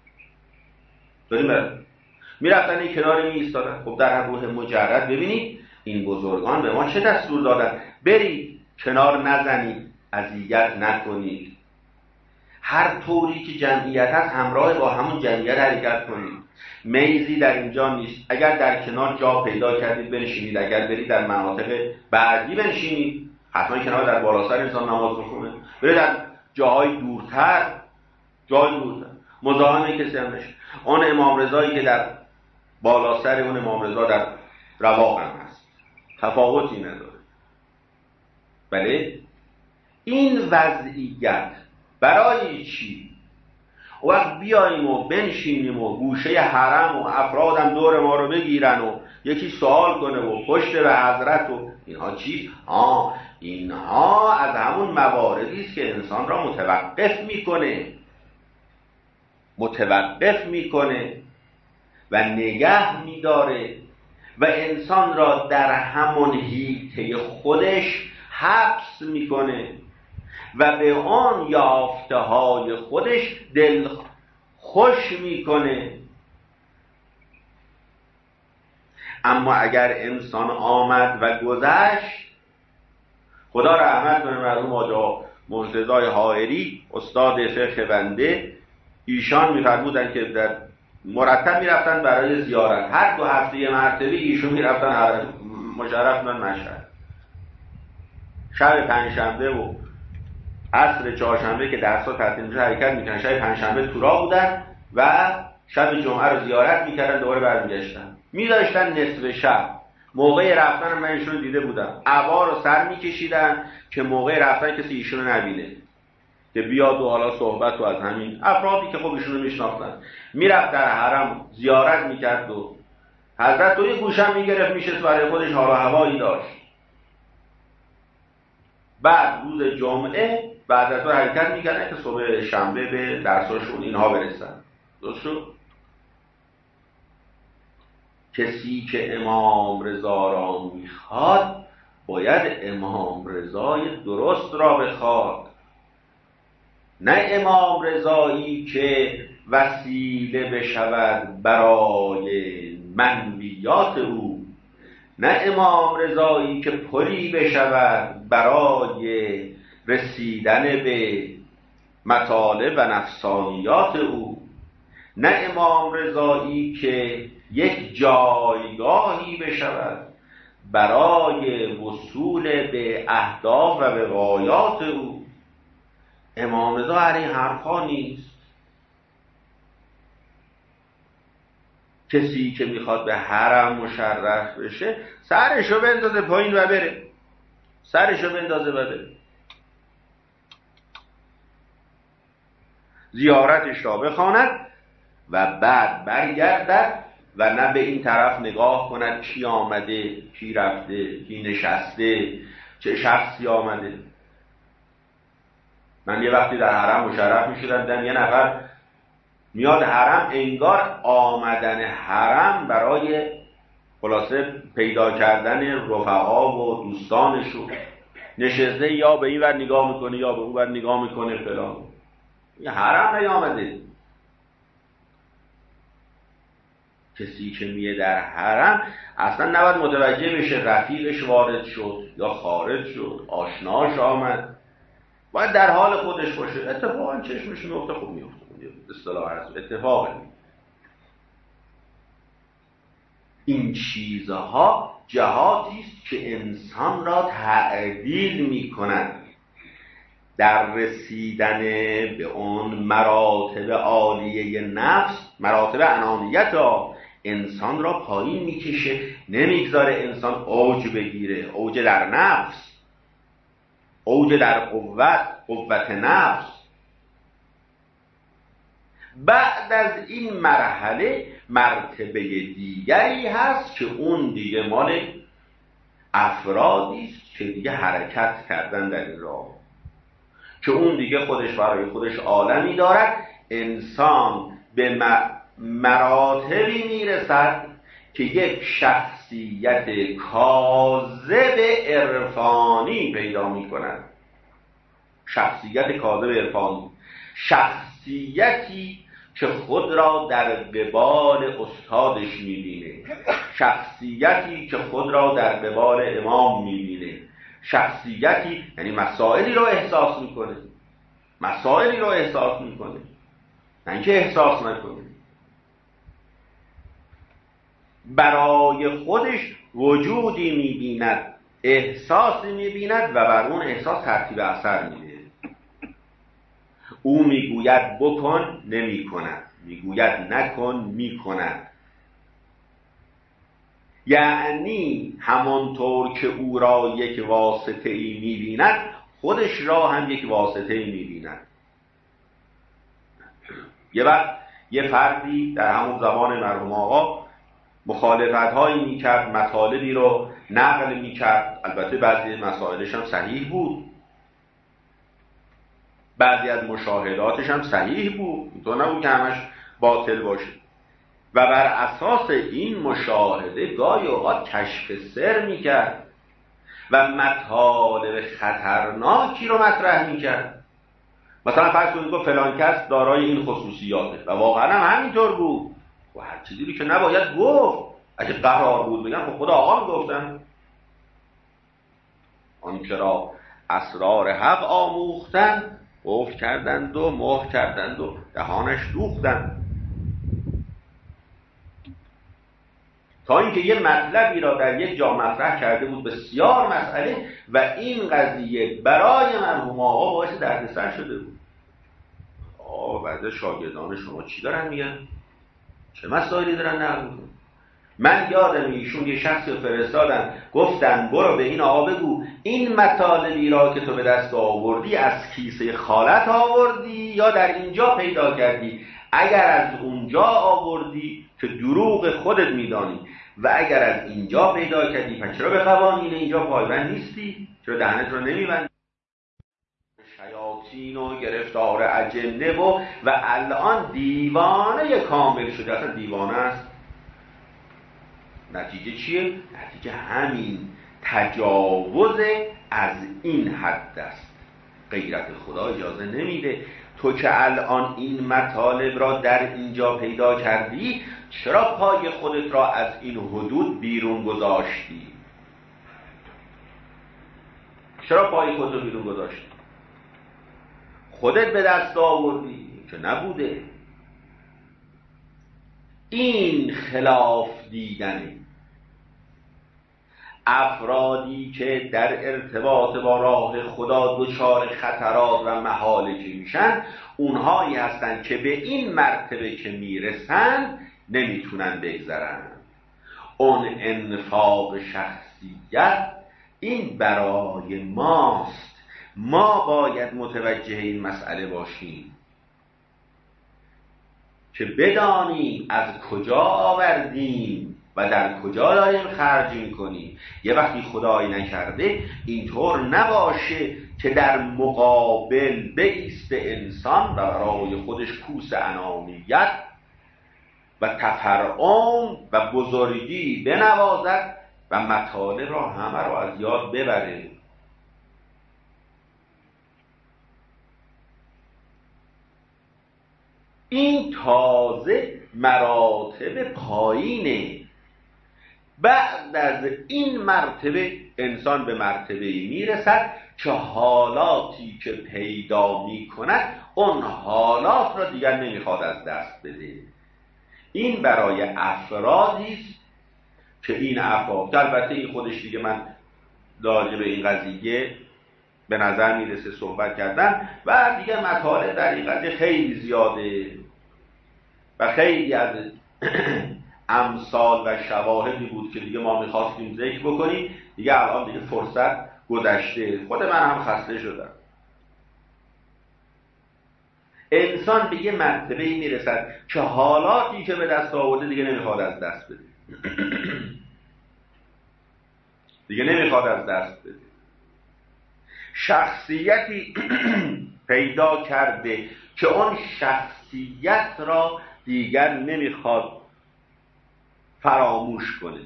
داریم میرفتن این کناری میایستادن. خب در روح مجرد ببینید این بزرگان به ما چه دستور دادن؟ برید کنار، نزنید، اذیت نکنید. هر طوری که جمعیت هست همراه با همون جمعیت حرکت کنید. میزی در اینجا نیست. اگر در کنار جا پیدا کردید بنشینید، اگر برید در مناطق بعدی بنشینید. حتما کنار در بالا سر انسان نماز بخونه. برید در جاهای دورتر، مزاحم کسی هم نشه. اون امام رضایی که در بالا سر اون امام رضا در رواق هم هست، تفاوتی نداره. بله این وضعیت برای چی؟ وقت بیاییم و بنشینیم و گوشه حرم و افرادم دور ما رو بگیرن و یکی سوال کنه و پشت به حضرت و اینها چی؟ اینها از همون مواردی است که انسان را متوقف میکنه و نگه میداره و انسان را در همون حیطه خودش حبس میکنه و به آن یافته های خودش دل خوش میکنه. اما اگر انسان آمد و گذشت، خدا رحمت کنه مرحوم آقا مرتضی حائری استاد فقه بنده، ایشان میفرمودن که در مرتب میرفتن برای زیارت، هر 2 هفته یه مرتبه ایشون میرفتن مشرف من مشهد. شب پنجشنبه و عصر چهارشنبه که درس‌ها تعطیل میشه حرکت میکنن، شب پنجشنبه تو راه بودن و شب جمعه رو زیارت میکردن، دوباره برمیگشتن. میذاشتن نصف شب، موقع رفتن من ایشون دیده بودم عبا رو سر میکشیدن که موقع رفتن کسی ایشون رو نبینه، که بیاد و حالا صحبت و از همین افرادی که خب ایشون رو میشناختن. میرفت در حرم زیارت میکرد و حضرت تو یه گوشم میگرفت میشست برای خودش حال و هوایی داشت. بعد روز جمعه بعد از حرکت میکردن که صبح شنبه به درساشون اینها برسن. درست شد؟ کسی که امام رضا را میخواد باید امام رضای درست را بخواد، نه امام رضایی که وسیله بشود برای منویات او، نه امام رضایی که پلی بشود برای رسیدن به مطالب و نفسانیات او، نه امام رضایی که یک جایگاهی بشود برای وصول به اهداف و به غایات او. امام رضا علیه حرفا نیست. کسی که میخواد به حرم مشرف بشه سرشو بندازه پایین و بره، سرشو بندازه و بره، زیارتش را بخواند و بعد برگردد و نه به این طرف نگاه کند کی آمده کی رفته کی نشسته چه شخصی آمده. من یه وقتی در حرم مشرف میشدم دیدم یه نفر میاد حرم، انگار آمدن حرم برای خلاصه پیدا کردن رفقا و دوستانشو، نشسته یا به این ور نگاه میکنه یا به اون ور نگاه میکنه فلان. یه حرم نیامده. کسی که میه در حرم اصلا نباید متوجه بشه رفیقش وارد شد یا خارج شد، آشناش آمد، باید در حال خودش باشه. اتفاقا چشمش میفته، خوب میفته، اصطلاح هست اتفاقه. این چیزها جهاتی است که انسان را تعدیل می‌کند در رسیدن به اون مراتب عالیه نفس. مراتب انانیت را انسان را پایین میکشه، نمیگذاره انسان اوج بگیره، اوج در نفس، اوج در قوت نفس. بعد از این مرحله مرتبه دیگری هست که اون دیگه مال افرادی است که دیگه حرکت کردن در این راه، که اون دیگه خودش برای خودش عالمی دارد. انسان به مراتبی میرسد که یک شخصیت کاذب عرفانی پیدا میکند. شخصیت کاذب عرفانی، شخصیتی که خود را در قبال استادش میبینه، شخصیتی که خود را در قبال امام میبینه، شخصیتی یعنی مسائلی رو احساس میکنه، مسائلی رو احساس میکنه، نه اینکه احساس نکنه. برای خودش وجودی میبیند، احساسی میبیند و بر اون احساس ترتیب اثر میده. او میگوید بکن، نمی کند، میگوید نکن، میکند. یعنی همانطور که او را یک واسطه ای میبیند، خودش را هم یک واسطه ای میبیند. یه وقت یه فردی در همون زمان مرحوم آقا مخالفت هایی میکرد، مطالبی رو نقل میکرد، البته بعضی مسائلش هم صحیح بود، بعضی از مشاهداتش هم صحیح بود، اینطور نبود که همش باطل باشه. و بر اساس این مشاهده گاهی اوقات کشف سر میکرد و مطالب خطرناکی رو مطرح میکرد. مثلا فرض کنید گفت فلان کس دارای این خصوصیاته و واقعا هم همینطور بود و هر چیزی که نباید گفت اگه قرار بود بگن خب خدا آقا میگفتن. آن که را اسرار حق آموختن، قفل کردند و مهر کردند و دهانش دوختند. تا اینکه یه مطلبی را در یک جا مطرح کرده بود، بسیار مسئله، و این قضیه برای مرحوم آقا باعث دردسر شده بود. بعد شاگردان شما چی دارن میگن؟ چه مسائلی دارن نقل میکنن؟ من یادم ایشون یه شخصی فرستادن، گفتن برو به این آقا بگو این مطالبی را که تو به دست آوردی از کیسه خالت آوردی یا در اینجا پیدا کردی؟ اگر از اونجا آوردی که دروغ خودت میدانی و اگر از اینجا پیدا کردی پس چرا به قوانین اینجا پایبند نیستی؟ چرا دهنت رو نمیبندی؟ شیاطین و گرفتار اجنه و الان دیوانه کامل شده. اصلا دیوانه است. نتیجه چیه؟ نتیجه همین تجاوز از این حد است. غیرت خدا اجازه نمیده. تو که الان این مطالب را در اینجا پیدا کردی، چرا پای خودت را از این حدود بیرون گذاشتی؟ چرا پای خودت را بیرون گذاشتی؟ خودت به دست آوردی که نبوده. این خلاف دیدنه. افرادی که در ارتباط با راه خدا دچار خطرات و مهالکی میشن، اونهایی هستن که به این مرتبه که میرسن نمیتونن بگذرن. اون انفاق شخصیت این برای ماست. ما باید متوجه این مسئله باشیم که بدانیم از کجا آوردیم و و در کجا داریم خرج میکنیم. یه وقتی خدای نکرده اینطور نباشه که در مقابل بایسته انسان و برای خودش کوس انانیت و تفرعن و بزرگی بنوازد و مطالب را همه را از یاد ببره. این تازه مراتب پایینه. بعد از این مرتبه انسان به مرتبه میرسد که حالاتی که پیدا میکند اون حالات را دیگر نمیخواد از دست بده. این برای افرادی است که این افراد، البته این خودش دیگه من راجع به این قضیه به نظر میرسه صحبت کردن و دیگه مطالب در این قضیه خیلی زیاده و خیلی از امثال و شواهدی بود که دیگه ما میخواستیم ذکر بکنیم، دیگه الان دیگه فرصت گذشته، خود من هم خسته شدم. انسان به یه مرتبه میرسد که حالاتی که به دست آورده دیگه نمیخواد از دست بده. دیگه نمیخواد از دست بده. شخصیتی پیدا کرده که اون شخصیت را دیگر نمیخواد فراموش کنه.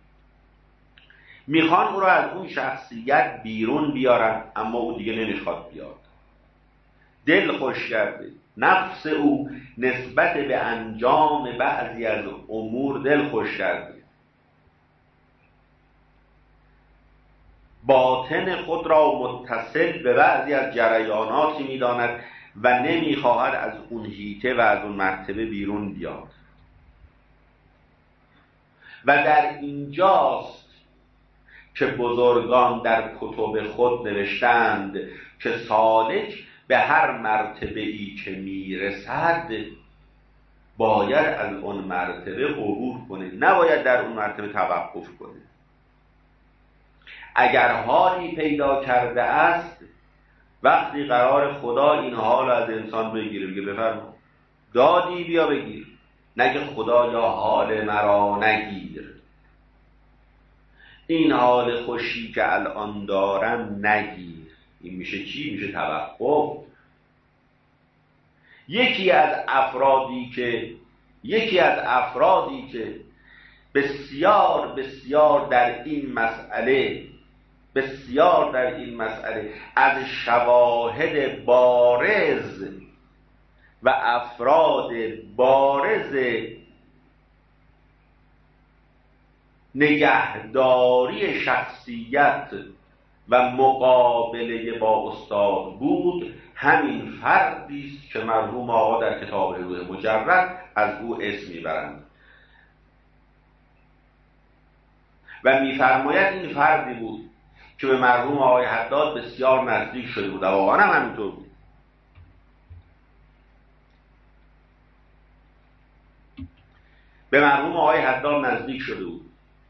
میخوان او را از اون شخصیت بیرون بیارن اما او دیگه نمیخواد بیاد. دل خوش کرده، نفس او نسبت به انجام بعضی از امور دل خوش کرده، باطن خود را متصل به بعضی از جریاناتی میداند و نمیخواهد از اون حیطه و از اون مرتبه بیرون بیاد. و در اینجاست که بزرگان در کتب خود نوشتند که سالک به هر مرتبه ای که میرسد باید از اون مرتبه عبور کنه، نباید در اون مرتبه توقف کنه. اگر حالی پیدا کرده است، وقتی قرار خدا این حال از انسان بگیره، بگه بفرما دادی بیا بگیر، نگه خدا یا حال مرا نگیر، این حال خوشی که الان دارم نگیر. این میشه چی؟ میشه توقف. یکی از افرادی که بسیار در این مسئله از شواهد بارز و افراد بارز نگهداری شخصیت و مقابله با استاد بود، همین فردی است که مرحوم آقا در کتاب روح مجرد از او اسم میبرند و میفرماید این فردی بود که به مرحوم آقای حداد بسیار نزدیک شده بود و واقعا هم همینطور بود. به مرحوم آقای حداد نزدیک شده بود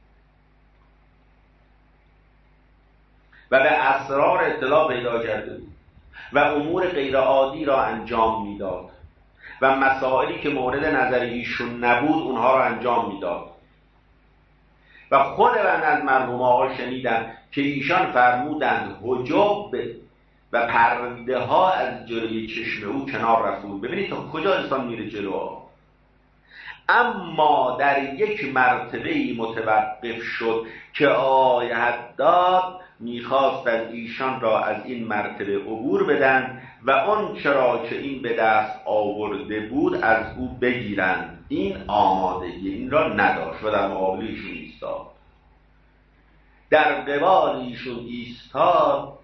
و به اسرار اطلاع پیدا کرده بود و امور غیرعادی را انجام میداد و مسائلی که مورد نظر ایشون نبود اونها را انجام میداد. و خود من از مرحوم آقا شنیدم که ایشان فرمودند حجاب و پرده ها از جلوی چشم او کنار رفته بود. ببینید تا کجا انسان میره جلو. اما در یک مرتبه متوقف شد که آقای حداد میخواستند ایشان را از این مرتبه عبور بدن و آن چرا که این به دست آورده بود از او بگیرند. این آمادگی این را نداشت و در مقابل ایشون ایستاد، در قبال ایشون ایستاد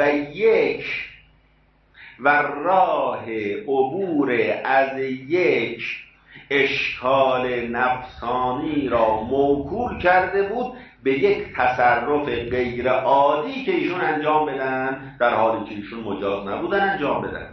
و راه عبور از یک اشکال نفسانی را موکول کرده بود به یک تصرف غیر عادی که ایشون انجام بدن، در حالی که ایشون مجاز نبودن انجام بدن.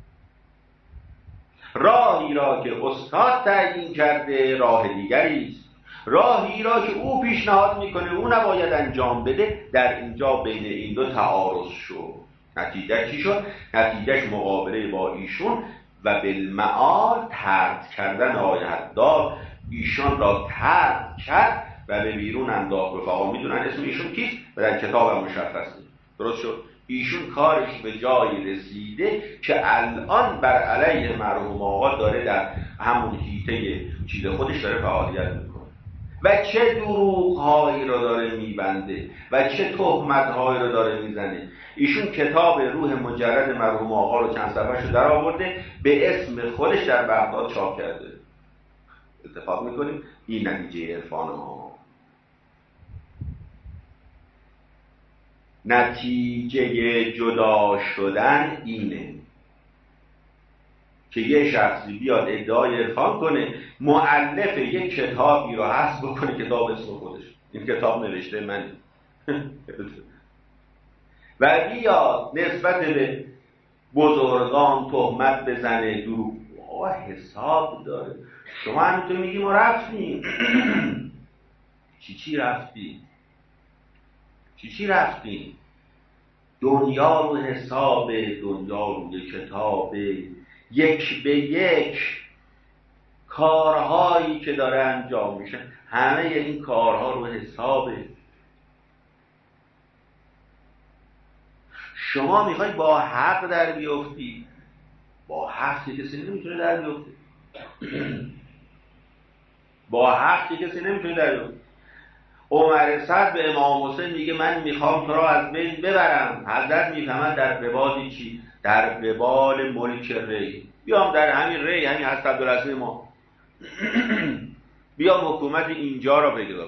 راهی را که استاد تعیین کرده راه دیگری است، راهی را که او پیشنهاد میکنه او نباید انجام بده. در اینجا بین این دو تعارض شد. نتیجه چی شد؟ نتیجهش مقابله با ایشون و بالمعال طرد کردن آقای حداد. ایشان را طرد کرد و به بیرون انداخت. رفقا میدونن اسم ایشون کیست و در کتاب مشخصه. درست شد؟ ایشون کارش به جایی رسیده که الان بر علیه مرحوم آقا داره در همون حیطه چیز خودش داره فعالیت میکنه و چه دروغ‌هایی رو داره میبنده و چه تهمت‌هایی رو داره میزنه. ایشون کتاب روح مجرد مرحوم آقا رو چند صفحه‌شو در آورده به اسم خودش در بغداد چاپ کرده. اتفاق میکنیم این نتیجه عرفان ها. نتیجه جدا شدن اینه که یه شخصی بیاد ادعای عرفان کنه، مؤلف یک کتابی رو حذف بکنه، کتاب اسم خودش، این کتاب نوشته من و بیاد نسبت به بزرگان تهمت بزنه، دروغ. آقا حساب داره. شما همینطور میگی ما رفتیم چی رفتیم؟ دنیا رو حساب، دنیا رو کتاب، یک به یک کارهایی که داره انجام میشه همه این کارها رو حسابه. شما میخوای با حق در بیفتی، با حق کسی نمیتونه در بیفته. با حق کسی نمیتونه در بیفته. عمر صد به امام حسین میگه من میخوام تو را از بین ببرم. حضرت میفهمد در قبال چی؟ در قبال ملک ری. بیام در همین ری، همین حضرت عبدالعزیز ما بیام حکومت اینجا را بگذار،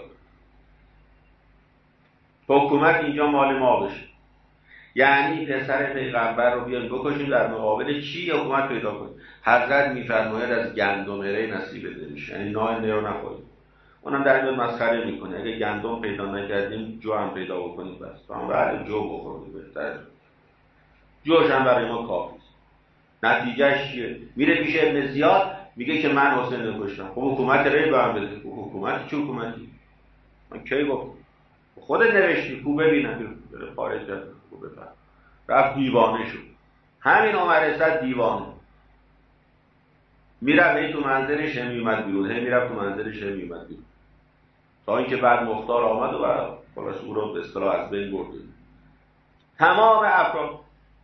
حکومت اینجا مال ما بشه. یعنی پسر پیغمبر رو بیان بکشیم در مقابل چی حکومت پیدا کنیم. حضرت میفرماید از گندم ری نصیب بده میشه، یعنی نای رو نخوریم. اونم در این مسخره میکنه اگه گندم پیدا نکردیم جو هم پیدا بکنیم بس. تو هم برای جو بخوریم بهتره. جوش هم برای ما کافیه. نتیجهش چیه؟ میره پیش ابن زیاد میگه که من حسین رو کشتم. خب حکومت ری به هم بده. حکومت چه حکومتی؟ من کی گفتم؟ خودت نوشتی. خوب ببینم خارج کرد. خوب بفهم. رفت دیوانه شد. همین عمر صد دیوانه. میره تو منزلش میومد بیرون. میره تو منزلش میومد بیرون. تا اینکه بعد مختار آمد و خلاص او رو به اصطلاح از بین برد. تمام افراد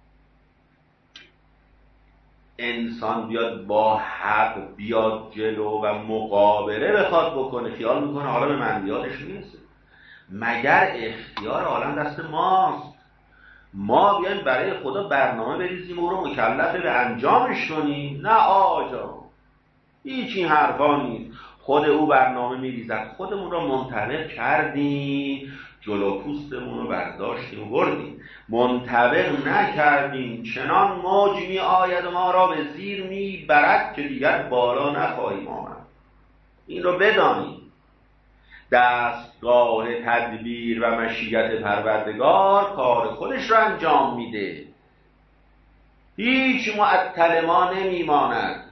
انسان بیاد با حق بیاد جلو و مقابله بخواد بکنه، خیال میکنه حالا به منیاتش میرسه. مگر اختیار عالم دست ماست؟ ما بیایم برای خدا برنامه بریزیم و او رو مکلف به انجامش کنیم؟ نه آجا، هیچ این حرفا نیست. خود او برنامه میریزد. خودمون رو منطبق کردیم، جلو پوستمون رو برداشتیم و بردیم. منطبق نکردیم چنان موج می آید و ما را به زیر می برد که دیگر بالا نخواهیم آمد. این رو بدانیم. دستگاه تدبیر و مشیت پروردگار کار خودش رو انجام میده. هیچ معطل ما نمیماند.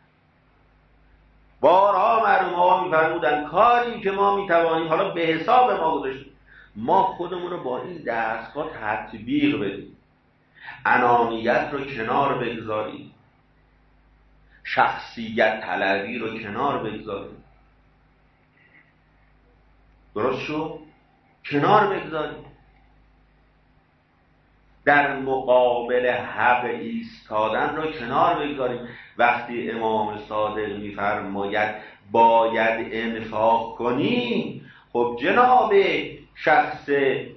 بارها مرحوم ها می‌فرمودن کاری که ما میتوانیم حالا به حساب ما گذاشتیم، ما خودمون رو با این دستگاه تطبیق بدیم. انانیت رو کنار بگذاریم، شخصیت طلبی رو کنار بگذاریم. درست شد؟ کنار بگذاریم. در مقابل حق ایستادن رو کنار بگذاریم. وقتی امام صادق میفرماید باید انفاق کنی، خب جناب شخص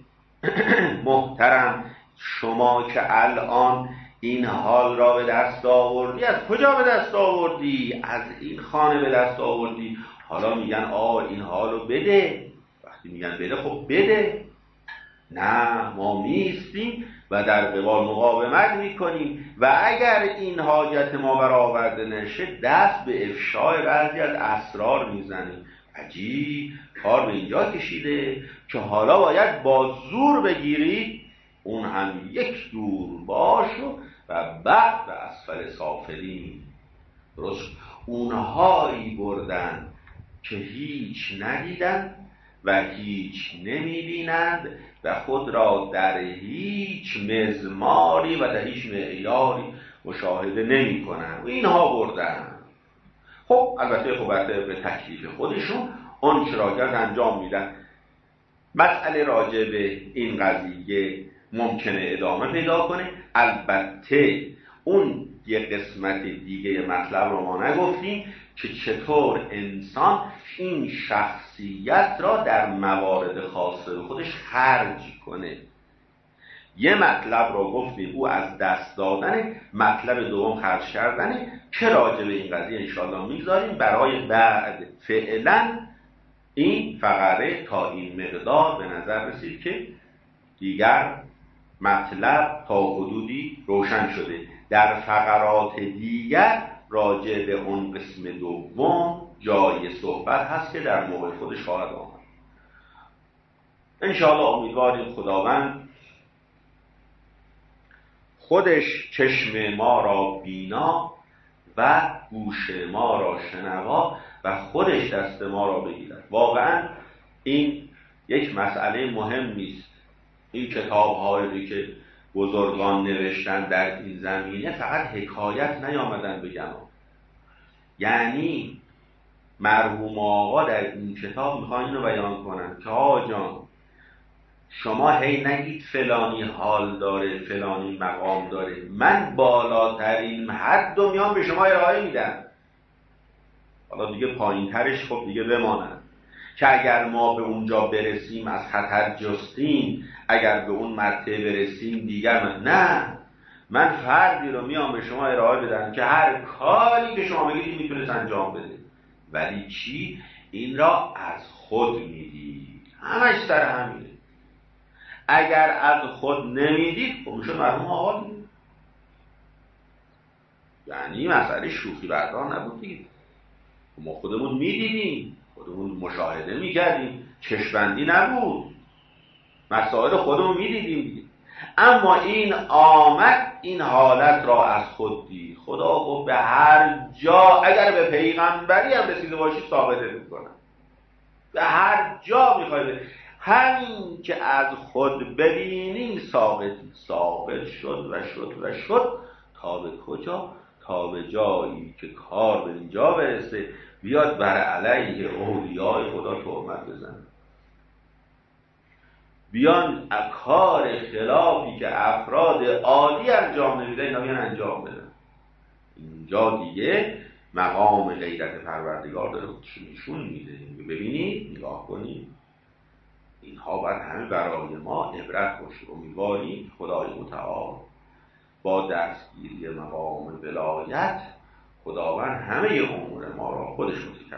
محترم، شما که الان این حال را به دست آوردی، از کجا به دست آوردی؟ از این خانه به دست آوردی. حالا میگن این حال رو بده. وقتی میگن بده، خب بده. نه، ما میستیم و در قبال مقاومت میکنیم و اگر این حاجت ما برآورده نشه دست به افشای بعضی از اسرار میزنیم. عجیب، کار به اینجا کشیده که حالا باید با زور بگیری. اون هم یک دور باشو و بعد به اسفل سافلین. درست اونهایی بردن که هیچ ندیدن و هیچ نمیبینند و خود را در هیچ مزماری و در هیچ معیاری مشاهده نمی کنند و اینها بردن. خب البته به تکلیف خودشون اون شراکت انجام میدن. مسئله راجع به این قضیه ممکنه ادامه پیدا کنه. البته اون یه قسمت دیگه مطلب رو ما نگفتیم که چطور انسان این شخصیت را در موارد خاصه خودش خرج کنه. یه مطلب رو گفتیم او از دست دادنه، مطلب دوم خرج کردنه که راجع به این قضیه انشاءالله میذاریم برای بعد. فعلا این فقره تا این مقدار به نظر رسید که دیگر مطلب تا حدودی روشن شده. در فقرات دیگر راجع به اون قسم دوم جای صحبت هست که در موقع خودش خواهد آمد. انشاءالله امیدواریم خداوند خودش چشم ما را بینا و گوش ما را شنوا و خودش دست ما را بگیرد. واقعا این یک مسئله مهم نیست. این کتاب‌هایی که بزرگان نوشتن در این زمینه فقط حکایت نیامدن بگن. یعنی مرحوم آقا در این کتاب میخوان اینو بیان کنن که آقا جان شما هی نگید فلانی حال داره، فلانی مقام داره، من بالاترین حد و میان به شما ارائه میدم. حالا دیگه پایین ترش خب دیگه بمانند که اگر ما به اونجا برسیم از خطر جستیم، اگر به اون مرتبه برسیم دیگر من فردی رو میام به شما ارائه بدم که هر کاری که شما بگید میتونست انجام بده. ولی چی؟ این را از خود میدید. همش سر همینه. اگر از خود نمیدید خب میشون مرحوم آقا دیگه. یعنی مسئله شوخی بردار نبود دیگه. ما خودمون میدیدیم، خودمون مشاهده میکردیم، چشمبندی نبود، مسائل خودمون میدیدیم دیگه. اما این آمد این حالت را از خود دید. خدا گفت به هر جا اگر به پیغمبری هم رسیده باشی ثابت میکنم. به هر جا میخوای همین که از خود ببینیم ثابت شد تا به کجا؟ تا به جایی که کار به اینجا برسه بیاد بر علیه اولیای خدا تهمت بزنه، بیان کار خلافی که افراد عالی انجام نمیدن اینا بیان انجام بدن. اینجا دیگه مقام غیرت پروردگار داره نشون میده. ببینید، نگاه کنید، اینها باید همه برای ما عبرت باشه. امیدواریم خدای متعال با دستگیری مقام ولایت خداوند همه امور ما را خودش